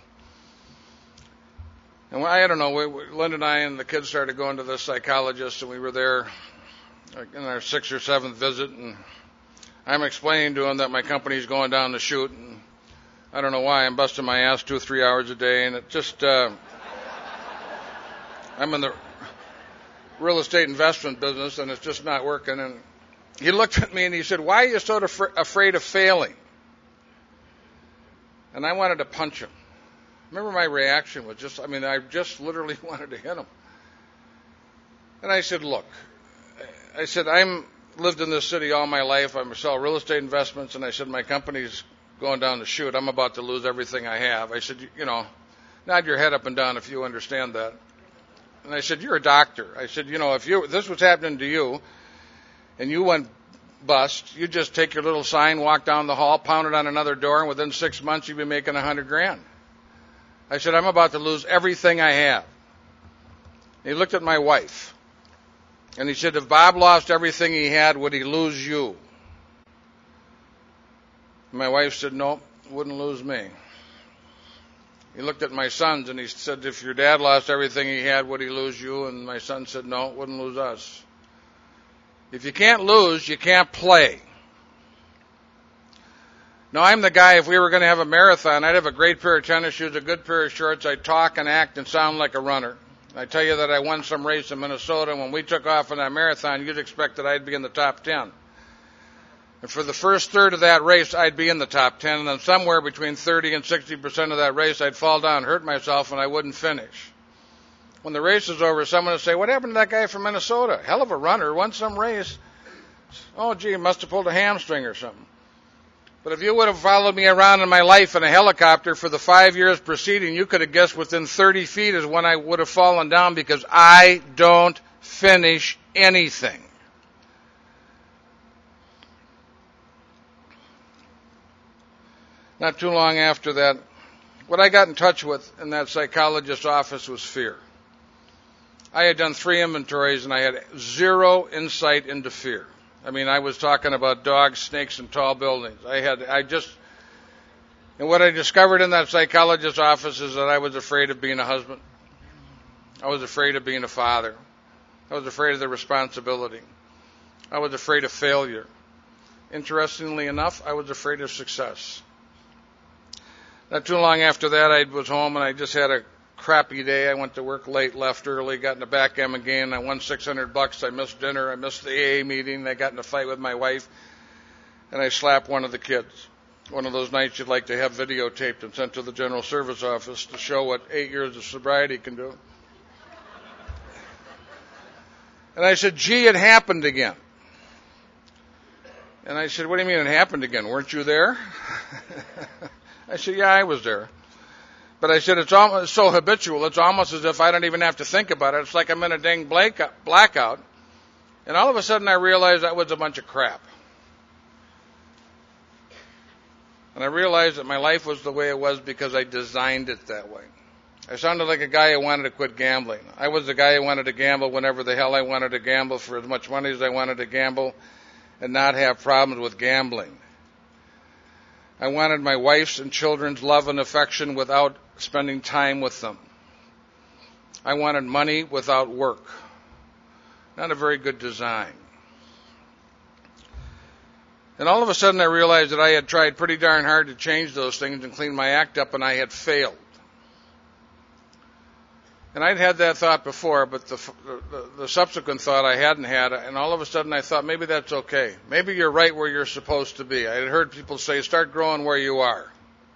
And I don't know, we, we, Linda and I and the kids started going to the psychologist, and we were there in our sixth or seventh visit, and I'm explaining to him that my company's going down the chute, and I don't know why I'm busting my ass two, three hours a day, and it just, uh, I'm in the real estate investment business, and it's just not working, and he looked at me and he said, "Why are you so af- afraid of failing?" And I wanted to punch him. Remember, my reaction was just, I mean, I just literally wanted to hit him. And I said, "Look," I said, "I'm lived in this city all my life. I sell real estate investments." And I said, "My company's going down the chute. I'm about to lose everything I have." I said, "You know, nod your head up and down if you understand that." And I said, "You're a doctor." I said, "You know, if you this was happening to you and you went bust, you just take your little sign, walk down the hall, pound it on another door, and within six months you'd be making a hundred grand." I said, "I'm about to lose everything I have." And he looked at my wife and he said, "If Bob lost everything he had, would he lose you?" And my wife said, "No, wouldn't lose me." He looked at my sons and he said, "If your dad lost everything he had, would he lose you?" And my son said, "No, wouldn't lose us." If you can't lose, you can't play. Now, I'm the guy, if we were going to have a marathon, I'd have a great pair of tennis shoes, a good pair of shorts. I'd talk and act and sound like a runner. I tell you that I won some race in Minnesota, and when we took off on that marathon, you'd expect that I'd be in the top ten. And for the first third of that race, I'd be in the top ten, and then somewhere between thirty and sixty percent of that race, I'd fall down, hurt myself, and I wouldn't finish. When the race is over, someone would say, "What happened to that guy from Minnesota? Hell of a runner, won some race. Oh, gee, he must have pulled a hamstring or something." But if you would have followed me around in my life in a helicopter for the five years preceding, you could have guessed within thirty feet is when I would have fallen down, because I don't finish anything. Not too long after that, what I got in touch with in that psychologist's office was fear. I had done three inventories and I had zero insight into fear. I mean, I was talking about dogs, snakes, and tall buildings. I had, I just, and what I discovered in that psychologist's office is that I was afraid of being a husband. I was afraid of being a father. I was afraid of the responsibility. I was afraid of failure. Interestingly enough, I was afraid of success. Not too long after that, I was home and I just had a crappy day. I went to work late, left early, got in a backgammon game. I won six hundred bucks. I missed dinner. I missed the A A meeting. I got in a fight with my wife, and I slapped one of the kids. One of those nights you'd like to have videotaped and sent to the General Service Office to show what eight years of sobriety can do. And I said, "Gee, it happened again." And I said, "What do you mean it happened again? Weren't you there?" I said, "Yeah, I was there." But I said, it's almost so habitual, it's almost as if I don't even have to think about it. It's like I'm in a dang blackout. And all of a sudden I realized that was a bunch of crap. And I realized that my life was the way it was because I designed it that way. I sounded like a guy who wanted to quit gambling. I was the guy who wanted to gamble whenever the hell I wanted to gamble for as much money as I wanted to gamble and not have problems with gambling. I wanted my wife's and children's love and affection without spending time with them. I wanted money without work. Not a very good design. And all of a sudden I realized that I had tried pretty darn hard to change those things and clean my act up, and I had failed. And I'd had that thought before, but the, the, the subsequent thought I hadn't had, and all of a sudden I thought, maybe that's okay. Maybe you're right where you're supposed to be. I had heard people say, start growing where you are.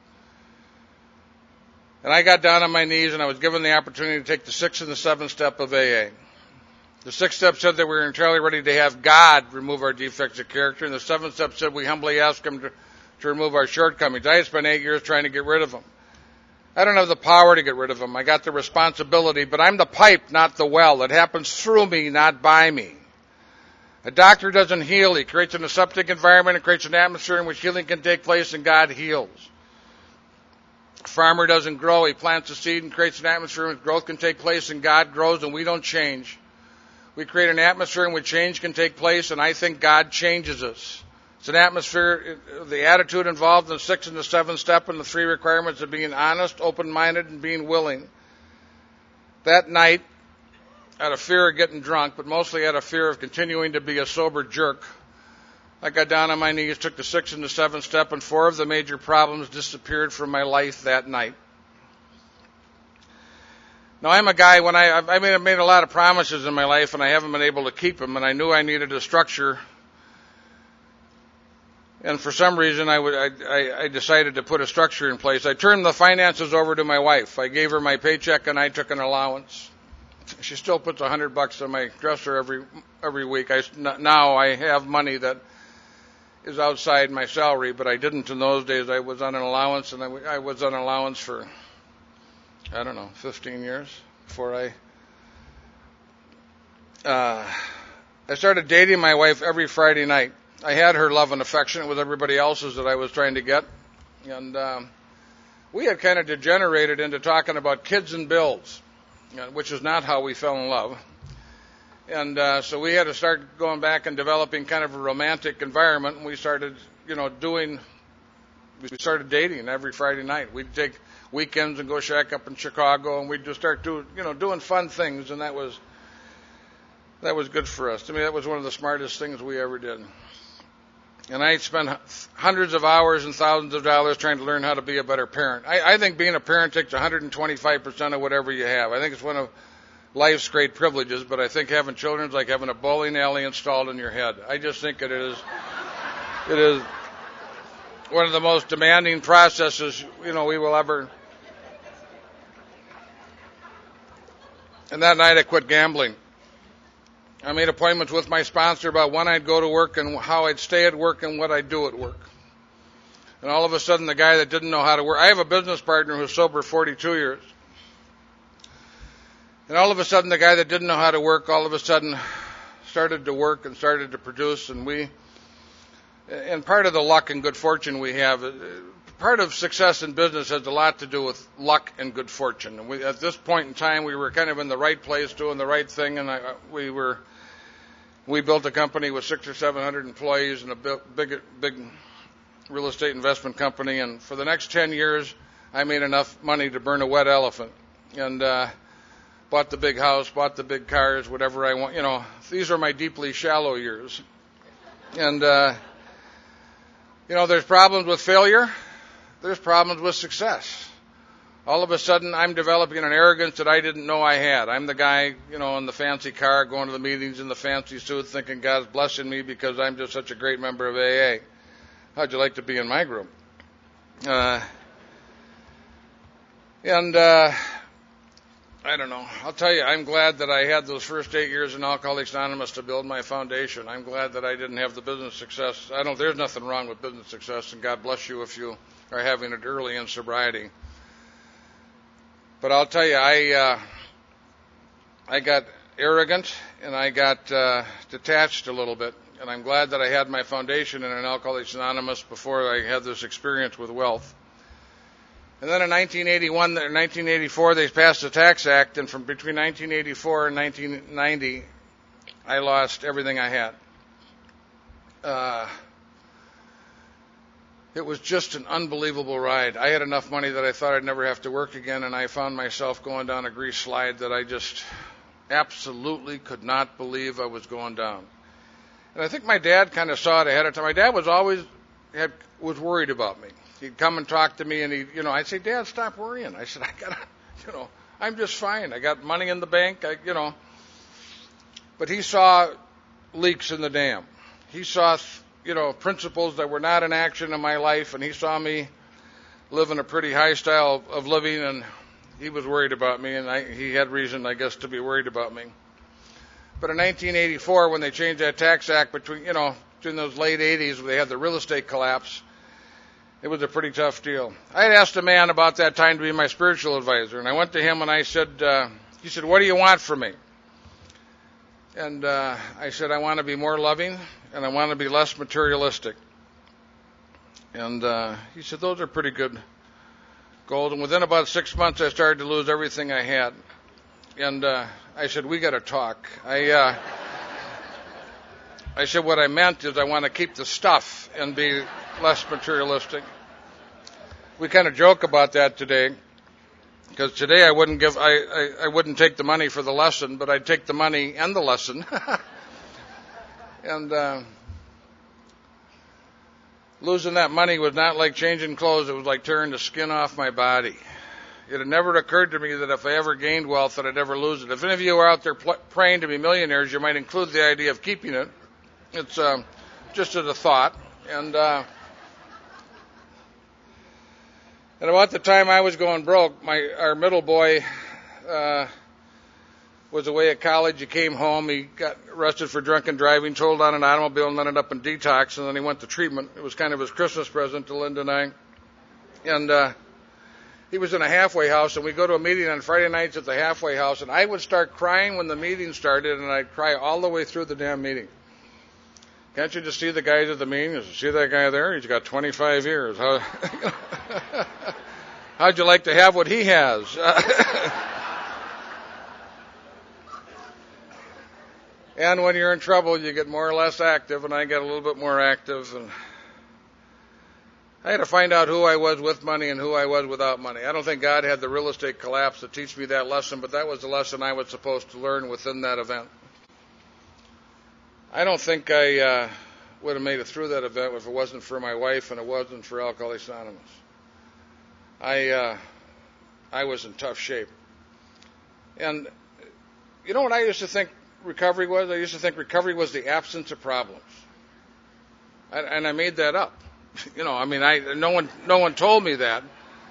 And I got down on my knees and I was given the opportunity to take the sixth and the seventh step of A A. The sixth step said that we were entirely ready to have God remove our defects of character, and the seventh step said we humbly ask Him to, to remove our shortcomings. I had spent eight years trying to get rid of them. I don't have the power to get rid of them. I got the responsibility, but I'm the pipe, not the well. It happens through me, not by me. A doctor doesn't heal. He creates an aseptic environment and creates an atmosphere in which healing can take place, and God heals. A farmer doesn't grow. He plants a seed and creates an atmosphere in which growth can take place, and God grows, and we don't change. We create an atmosphere in which change can take place, and I think God changes us. It's an atmosphere, the attitude involved in the sixth and the seventh step and the three requirements of being honest, open-minded, and being willing. That night, out of fear of getting drunk, but mostly out of fear of continuing to be a sober jerk, I got down on my knees, took the sixth and the seventh step, and four of the major problems disappeared from my life that night. Now, I'm a guy, when I, I mean, I've made a lot of promises in my life, and I haven't been able to keep them, and I knew I needed a structure And for some reason, I, would, I, I decided to put a structure in place. I turned the finances over to my wife. I gave her my paycheck, and I took an allowance. She still puts a hundred bucks on my dresser every every week. I, now I have money that is outside my salary, but I didn't in those days. I was on an allowance, and I, I was on allowance for, I don't know, fifteen years before I... Uh, I started dating my wife every Friday night. I had her love and affection with everybody else's that I was trying to get. And um, we had kind of degenerated into talking about kids and bills, which is not how we fell in love. And uh, so we had to start going back and developing kind of a romantic environment. And we started, you know, doing, we started dating every Friday night. We'd take weekends and go shack up in Chicago, and we'd just start doing, you know, doing fun things. And that was, that was good for us. To me, that was one of the smartest things we ever did. And I spent hundreds of hours and thousands of dollars trying to learn how to be a better parent. I, I think being a parent takes one hundred twenty-five percent of whatever you have. I think it's one of life's great privileges, but I think having children is like having a bowling alley installed in your head. I just think it is, it is one of the most demanding processes, you know, we will ever. And that night I quit gambling. I made appointments with my sponsor about when I'd go to work and how I'd stay at work and what I'd do at work. And all of a sudden, the guy that didn't know how to work, I have a business partner who's sober forty-two years. And all of a sudden, the guy that didn't know how to work, all of a sudden started to work and started to produce. And we, and part of the luck and good fortune we have, part of success in business has a lot to do with luck and good fortune. And we, at this point in time, we were kind of in the right place doing the right thing. And I, we were, we built a company with six or seven hundred employees and a big, big real estate investment company. And for the next ten years, I made enough money to burn a wet elephant. And, uh, bought the big house, bought the big cars, whatever I want. You know, these are my deeply shallow years. And, uh, you know, there's problems with failure. There's problems with success. All of a sudden, I'm developing an arrogance that I didn't know I had. I'm the guy, you know, in the fancy car, going to the meetings in the fancy suit, thinking God's blessing me because I'm just such a great member of A A. How'd you like to be in my group? Uh, and, uh, I don't know. I'll tell you, I'm glad that I had those first eight years in Alcoholics Anonymous to build my foundation. I'm glad that I didn't have the business success. I don't. There's nothing wrong with business success, and God bless you if you are having it early in sobriety. But I'll tell you, I uh, I got arrogant and I got uh, detached a little bit, and I'm glad that I had my foundation in an Alcoholics Anonymous before I had this experience with wealth. And then in nineteen eighty-one, or nineteen eighty-four, they passed the Tax Act, and from between nineteen eighty-four and nineteen ninety, I lost everything I had. Uh, it was just an unbelievable ride. I had enough money that I thought I'd never have to work again, and I found myself going down a grease slide that I just absolutely could not believe I was going down. And I think my dad kind of saw it ahead of time. My dad was always had was worried about me. He'd come and talk to me, and he, you know, I'd say, "Dad, stop worrying." I said, "I got, you know, I'm just fine. I got money in the bank, I, you know." But he saw leaks in the dam. He saw, you know, principles that were not in action in my life, and he saw me living a pretty high style of living, and he was worried about me, and I, he had reason, I guess, to be worried about me. But in nineteen eighty-four, when they changed that tax act between, you know, in those late eighties, when they had the real estate collapse, it was a pretty tough deal. I had asked a man about that time to be my spiritual advisor, and I went to him and I said, uh, he said, "What do you want from me?" And uh, I said, "I want to be more loving, and I want to be less materialistic." And uh, he said, "Those are pretty good goals." And within about six months, I started to lose everything I had. And uh, I said, "We got to talk." I, uh, I said, "What I meant is I want to keep the stuff and be less materialistic." We kind of joke about that today, because today I wouldn't give, I, I, I wouldn't take the money for the lesson, but I'd take the money and the lesson. And uh, losing that money was not like changing clothes. It was like tearing the skin off my body. It had never occurred to me that if I ever gained wealth, that I'd ever lose it. If any of you are out there pl- praying to be millionaires, you might include the idea of keeping it. It's uh, just as a thought. And uh, and about the time I was going broke, my our middle boy uh, was away at college. He came home. He got arrested for drunken driving, totaled on an automobile, and ended up in detox. And then he went to treatment. It was kind of his Christmas present to Linda and I. And uh, he was in a halfway house, and we go to a meeting on Friday nights at the halfway house. And I would start crying when the meeting started, and I'd cry all the way through the damn meeting. Can't you just see the guys at the meeting? You see that guy there? He's got twenty-five years. How, how'd you like to have what he has? And when you're in trouble, you get more or less active, and I get a little bit more active. And I had to find out who I was with money and who I was without money. I don't think God had the real estate collapse to teach me that lesson, but that was the lesson I was supposed to learn within that event. I don't think I uh, would have made it through that event if it wasn't for my wife and it wasn't for Alcoholics Anonymous. I uh, I was in tough shape. And you know what I used to think recovery was? I used to think recovery was the absence of problems. And, and I made that up. You know, I mean, I no one no one told me that.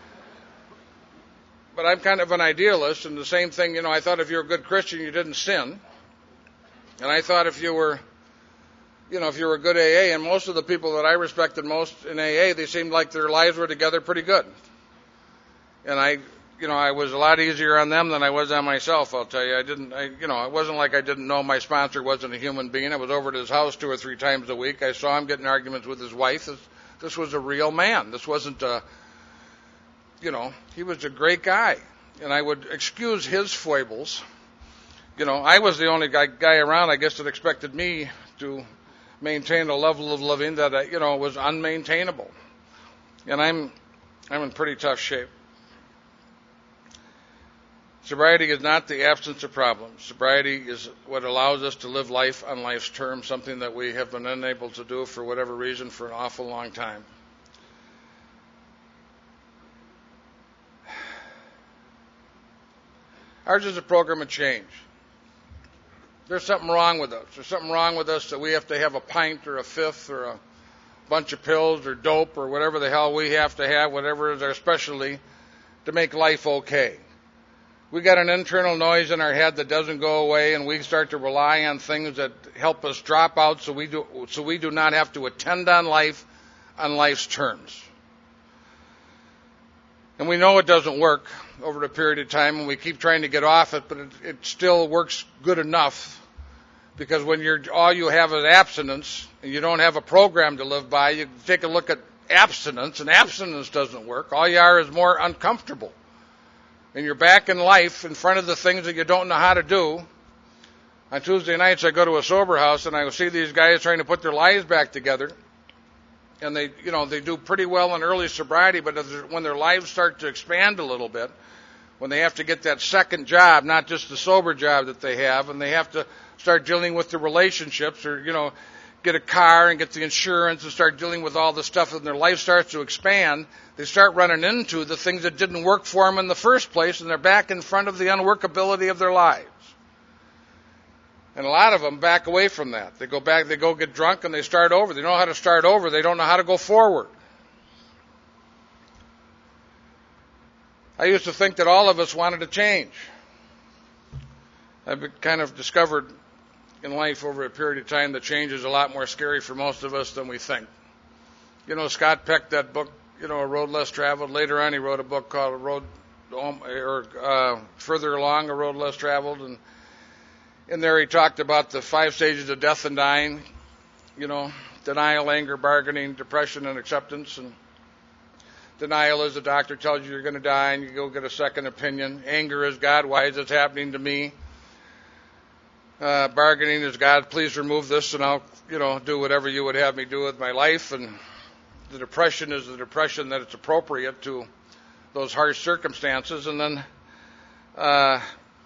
But I'm kind of an idealist, and the same thing, you know, I thought if you're a good Christian, you didn't sin. And I thought if you were, you know, if you were a good A A, and most of the people that I respected most in A A, they seemed like their lives were together pretty good. And I, you know, I was a lot easier on them than I was on myself, I'll tell you. I didn't, I, you know, it wasn't like I didn't know my sponsor wasn't a human being. I was over at his house two or three times a week. I saw him getting arguments with his wife. This, this was a real man. This wasn't a, you know, he was a great guy. And I would excuse his foibles. You know, I was the only guy, guy around, I guess, that expected me to maintain a level of living that, I, you know, was unmaintainable. And I'm, I'm in pretty tough shape. Sobriety is not the absence of problems. Sobriety is what allows us to live life on life's terms, something that we have been unable to do for whatever reason for an awful long time. Ours is a program of change. There's something wrong with us. There's something wrong with us that we have to have a pint or a fifth or a bunch of pills or dope or whatever the hell we have to have, whatever is our specialty, to make life okay. We got an internal noise in our head that doesn't go away, and we start to rely on things that help us drop out so we do, so we do not have to attend on life on life's terms. And we know it doesn't work over a period of time, and we keep trying to get off it, but it, it still works good enough, because when you're all you have is abstinence, and you don't have a program to live by, you take a look at abstinence, and abstinence doesn't work. All you are is more uncomfortable. And you're back in life in front of the things that you don't know how to do. On Tuesday nights, I go to a sober house, and I see these guys trying to put their lives back together. And they, you know, they do pretty well in early sobriety, but when their lives start to expand a little bit, when they have to get that second job, not just the sober job that they have, and they have to start dealing with the relationships, or, you know, get a car and get the insurance and start dealing with all the stuff, and their life starts to expand, they start running into the things that didn't work for them in the first place, and they're back in front of the unworkability of their lives. And a lot of them back away from that. They go back, they go get drunk, and they start over. They know how to start over. They don't know how to go forward. I used to think that all of us wanted to change. I've kind of discovered in life over a period of time that change is a lot more scary for most of us than we think. You know, Scott Peck, that book, you know, A Road Less Traveled. Later on, he wrote a book called A Road, or uh, Further Along, A Road Less Traveled, and in there he talked about the five stages of death and dying, you know, denial, anger, bargaining, depression, and acceptance. And denial is the doctor tells you you're going to die and you go get a second opinion. Anger is, God, why is this happening to me? Uh, bargaining is, God, please remove this and I'll, you know, do whatever you would have me do with my life. And the depression is the depression that it's appropriate to those harsh circumstances. And then, uh,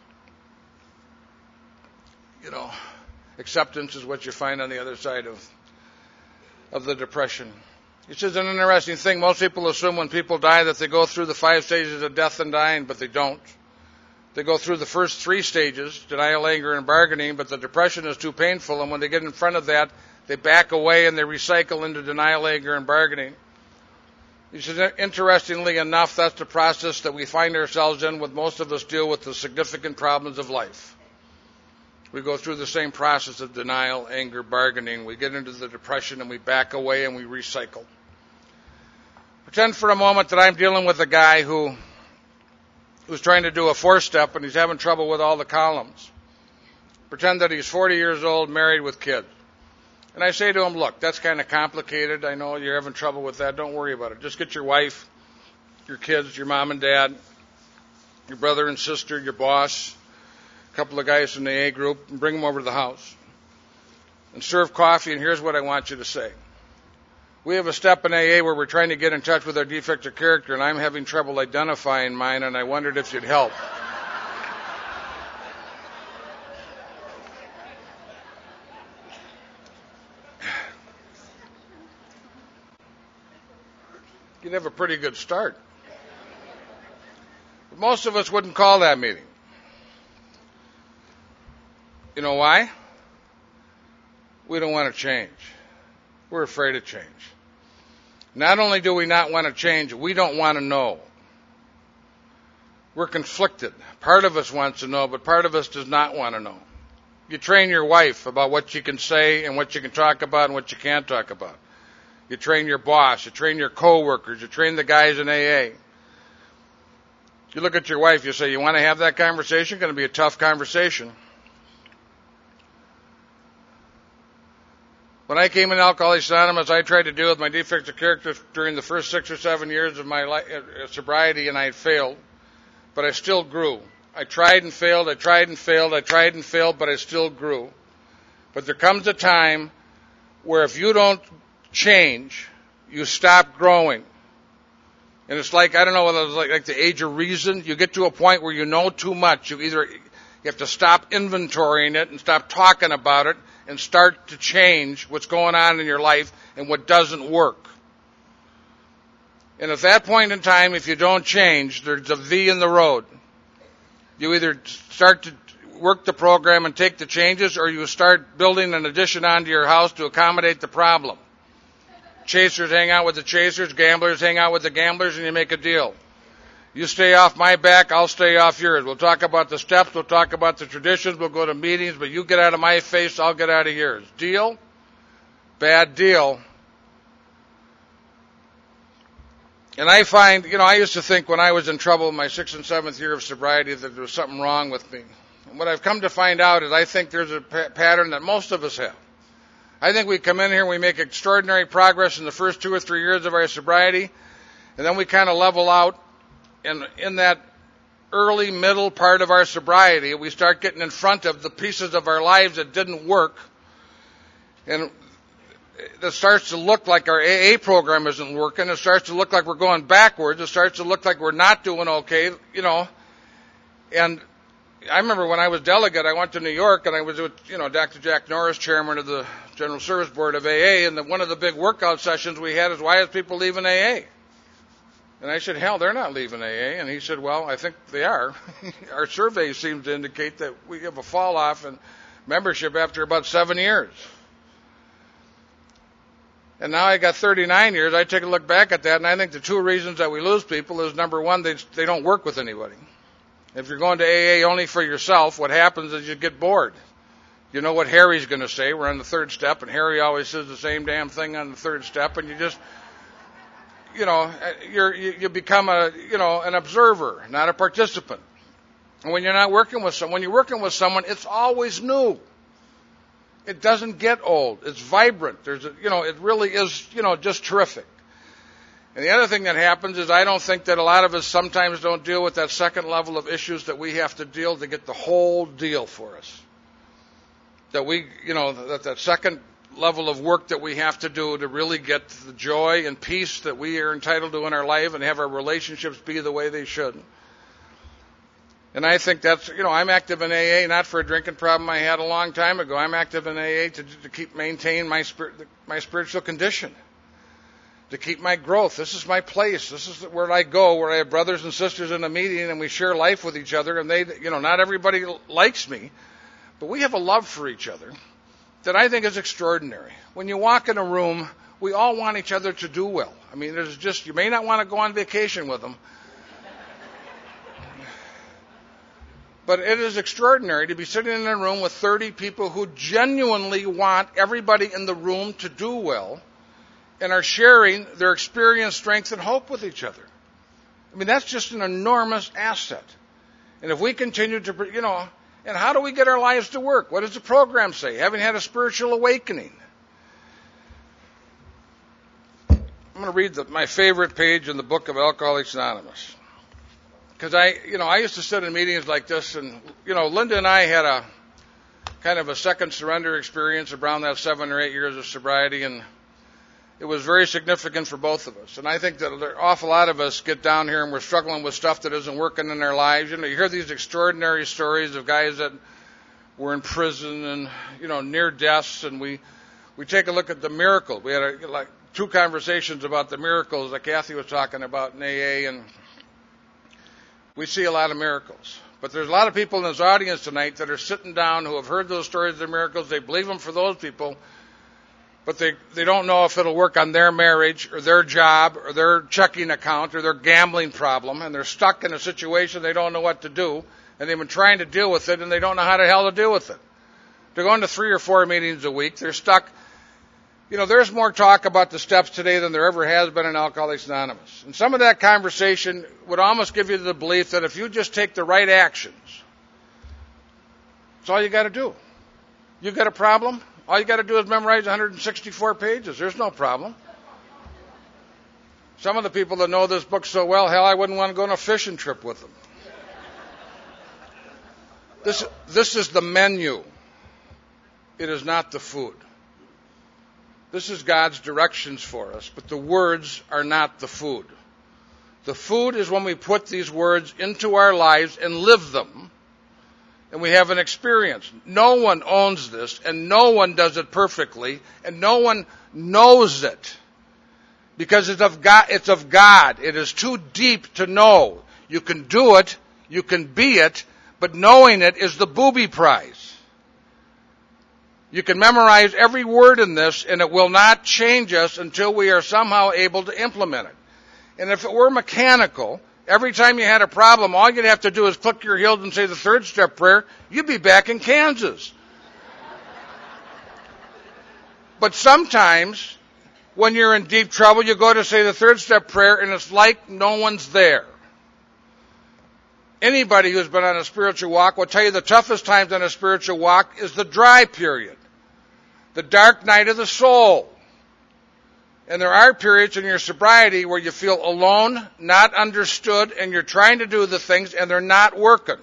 you know, acceptance is what you find on the other side of of the depression. This is an interesting thing. Most people assume when people die that they go through the five stages of death and dying, but they don't. They go through the first three stages, denial, anger, and bargaining, but the depression is too painful, and when they get in front of that, they back away and they recycle into denial, anger, and bargaining. Interestingly enough, that's the process that we find ourselves in with most of us deal with the significant problems of life. We go through the same process of denial, anger, bargaining. We get into the depression and we back away and we recycle. Pretend for a moment that I'm dealing with a guy who who's trying to do a four-step and he's having trouble with all the columns. Pretend that he's forty years old, married with kids. And I say to him, look, that's kind of complicated. I know you're having trouble with that. Don't worry about it. Just get your wife, your kids, your mom and dad, your brother and sister, your boss, a couple of guys in the A group, and bring them over to the house. And serve coffee, and here's what I want you to say. We have a step in A A where we're trying to get in touch with our defect of character, and I'm having trouble identifying mine, and I wondered if you'd help. You'd have a pretty good start. But most of us wouldn't call that meeting. You know why? We don't want to change. We're afraid of change. Not only do we not want to change, we don't want to know. We're conflicted. Part of us wants to know, but part of us does not want to know. You train your wife about what you can say and what you can talk about and what you can't talk about. You train your boss. You train your coworkers. You train the guys in A A. You look at your wife, you say, you want to have that conversation? It's going to be a tough conversation. When I came in Alcoholics Anonymous, I tried to deal with my defects of character during the first six or seven years of my life, uh, sobriety, and I failed. But I still grew. I tried and failed, I tried and failed, I tried and failed, but I still grew. But there comes a time where if you don't change, you stop growing. And it's like, I don't know whether it's like, like the age of reason. You get to a point where you know too much. You either you have to stop inventorying it and stop talking about it and start to change what's going on in your life and what doesn't work. And at that point in time, if you don't change, there's a V in the road. You either start to work the program and take the changes, or you start building an addition onto your house to accommodate the problem. Chasers hang out with the chasers, gamblers hang out with the gamblers, and you make a deal. You stay off my back, I'll stay off yours. We'll talk about the steps, we'll talk about the traditions, we'll go to meetings, but you get out of my face, I'll get out of yours. Deal? Bad deal. And I find, you know, I used to think when I was in trouble in my sixth and seventh year of sobriety that there was something wrong with me. And what I've come to find out is I think there's a pa- pattern that most of us have. I think we come in here and we make extraordinary progress in the first two or three years of our sobriety, and then we kind of level out. And in that early, middle part of our sobriety, we start getting in front of the pieces of our lives that didn't work. And it starts to look like our A A program isn't working. It starts to look like we're going backwards. It starts to look like we're not doing okay, you know. And I remember when I was delegate, I went to New York, and I was with, you know, Doctor Jack Norris, chairman of the General Service Board of A A, and the, one of the big workout sessions we had is, why is people leaving A A? And I said, hell, they're not leaving A A. And he said, well, I think they are. Our survey seems to indicate that we have a fall off in membership after about seven years. And now I got thirty-nine years. I take a look back at that, and I think the two reasons that we lose people is, number one, they, they don't work with anybody. If you're going to A A only for yourself, what happens is you get bored. You know what Harry's going to say. We're on the third step, and Harry always says the same damn thing on the third step, and you just... You know, you're, you you become a, you know, an observer, not a participant. And when you're not working with someone, when you're working with someone, it's always new. It doesn't get old. It's vibrant. There's, a, you know, it really is, you know, just terrific. And the other thing that happens is I don't think that a lot of us sometimes don't deal with that second level of issues that we have to deal to get the whole deal for us. That we, you know, that that second level of work that we have to do to really get the joy and peace that we are entitled to in our life and have our relationships be the way they should. And I think that's, you know, I'm active in A A not for a drinking problem I had a long time ago. I'm active in A A to, to keep maintain my spirit, my spiritual condition, to keep my growth. This is my place. This is where I go, where I have brothers and sisters in a meeting and we share life with each other. And they, you know, not everybody likes me, but we have a love for each other that I think is extraordinary. When you walk in a room, we all want each other to do well. I mean, there's just, you may not want to go on vacation with them, but it is extraordinary to be sitting in a room with thirty people who genuinely want everybody in the room to do well and are sharing their experience, strength, and hope with each other. I mean, that's just an enormous asset. And if we continue to, you know, and how do we get our lives to work? What does the program say? Having had a spiritual awakening. I'm going to read the, my favorite page in the book of Alcoholics Anonymous. Because I, you know, I used to sit in meetings like this, and, you know, Linda and I had a kind of a second surrender experience around that seven or eight years of sobriety, and it was very significant for both of us. And I think that an awful lot of us get down here and we're struggling with stuff that isn't working in our lives. You know, you hear these extraordinary stories of guys that were in prison and, you know, near deaths, and we we take a look at the miracle. We had a, like two conversations about the miracles that Kathy was talking about in A A, and we see a lot of miracles. But there's a lot of people in this audience tonight that are sitting down who have heard those stories of the miracles. They believe them for those people, but they, they don't know if it'll work on their marriage or their job or their checking account or their gambling problem, and they're stuck in a situation they don't know what to do, and they've been trying to deal with it, and they don't know how the hell to deal with it. They're going to three or four meetings a week. They're stuck. You know, there's more talk about the steps today than there ever has been in Alcoholics Anonymous. And some of that conversation would almost give you the belief that if you just take the right actions, that's all you got to do. You got a problem? All you got to do is memorize one hundred sixty-four pages. There's no problem. Some of the people that know this book so well, hell, I wouldn't want to go on a fishing trip with them. This, this is the menu. It is not the food. This is God's directions for us, but the words are not the food. The food is when we put these words into our lives and live them, and we have an experience. No one owns this, and no one does it perfectly, and no one knows it, because it's of God. It's of God. It is too deep to know. You can do it, you can be it, but knowing it is the booby prize. You can memorize every word in this, and it will not change us until we are somehow able to implement it. And if it were mechanical, every time you had a problem, all you'd have to do is click your heels and say the third step prayer, you'd be back in Kansas. But sometimes, when you're in deep trouble, you go to say the third step prayer, and it's like no one's there. Anybody who's been on a spiritual walk will tell you the toughest times on a spiritual walk is the dry period, the dark night of the soul. And there are periods in your sobriety where you feel alone, not understood, and you're trying to do the things and they're not working.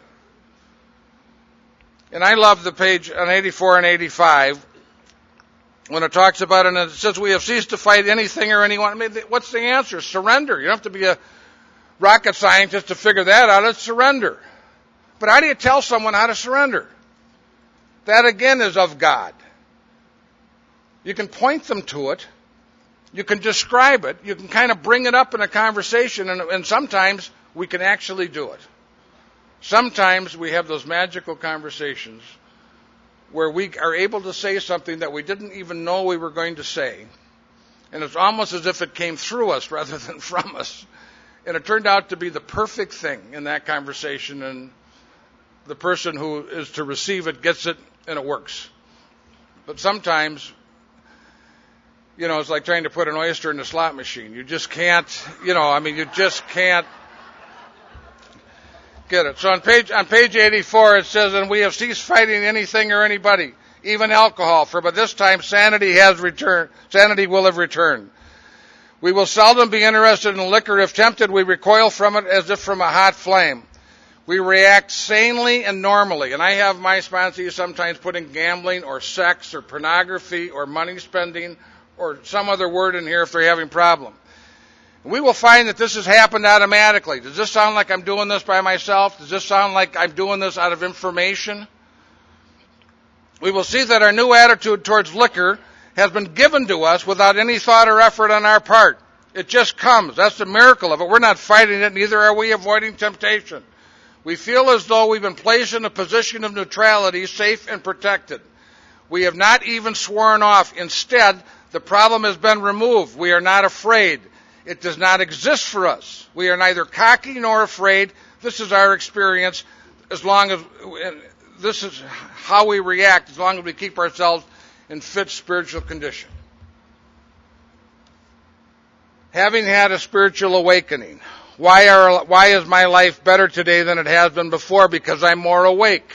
And I love the page on eighty-four and eighty-five when it talks about it, and it says we have ceased to fight anything or anyone. I mean, what's the answer? Surrender. You don't have to be a rocket scientist to figure that out. It's surrender. But how do you tell someone how to surrender? That again is of God. You can point them to it. You can describe it. You can kind of bring it up in a conversation, and, and sometimes we can actually do it. Sometimes we have those magical conversations where we are able to say something that we didn't even know we were going to say. And it's almost as if it came through us rather than from us. And it turned out to be the perfect thing in that conversation, and the person who is to receive it gets it, and it works. But sometimes, you know, it's like trying to put an oyster in a slot machine. You just can't, you know, I mean, you just can't get it. So on page on page eighty-four, it says, and we have ceased fighting anything or anybody, even alcohol, for by this time sanity has returned, sanity will have returned. We will seldom be interested in liquor. If tempted, we recoil from it as if from a hot flame. We react sanely and normally. And I have my sponsees sometimes putting gambling or sex or pornography or money spending or some other word in here if they're having a problem. And we will find that this has happened automatically. Does this sound like I'm doing this by myself? Does this sound like I'm doing this out of information? We will see that our new attitude towards liquor has been given to us without any thought or effort on our part. It just comes. That's the miracle of it. We're not fighting it, neither are we avoiding temptation. We feel as though we've been placed in a position of neutrality, safe and protected. We have not even sworn off. Instead, the problem has been removed. We are not afraid. It does not exist for us. We are neither cocky nor afraid. This is our experience. As long as this is how we react, as long as we keep ourselves in fit spiritual condition. Having had a spiritual awakening, why are why is my life better today than it has been before? Because I'm more awake.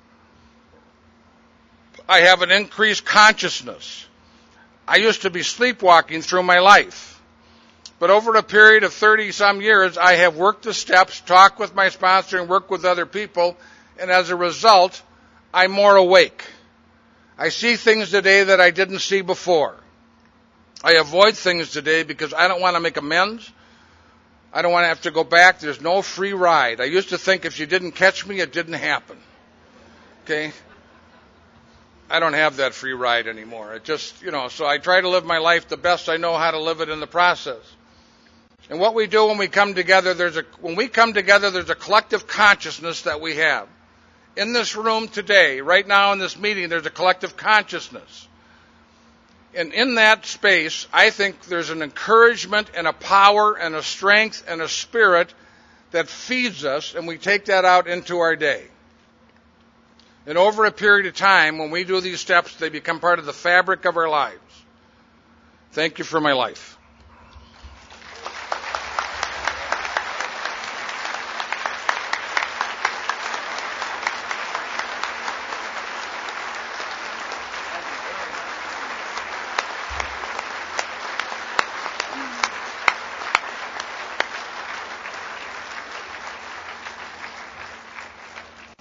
I have an increased consciousness. I used to be sleepwalking through my life. But over a period of thirty-some years, I have worked the steps, talked with my sponsor, and worked with other people, and as a result, I'm more awake. I see things today that I didn't see before. I avoid things today because I don't want to make amends. I don't want to have to go back. There's no free ride. I used to think if you didn't catch me, it didn't happen. Okay? I don't have that free ride anymore. It just, you know, so I try to live my life the best I know how to live it in the process. And what we do when we come together, there's a, when we come together, there's a collective consciousness that we have. In this room today, right now in this meeting, there's a collective consciousness. And in that space, I think there's an encouragement and a power and a strength and a spirit that feeds us, and we take that out into our day. And over a period of time, when we do these steps, they become part of the fabric of our lives. Thank you for my life.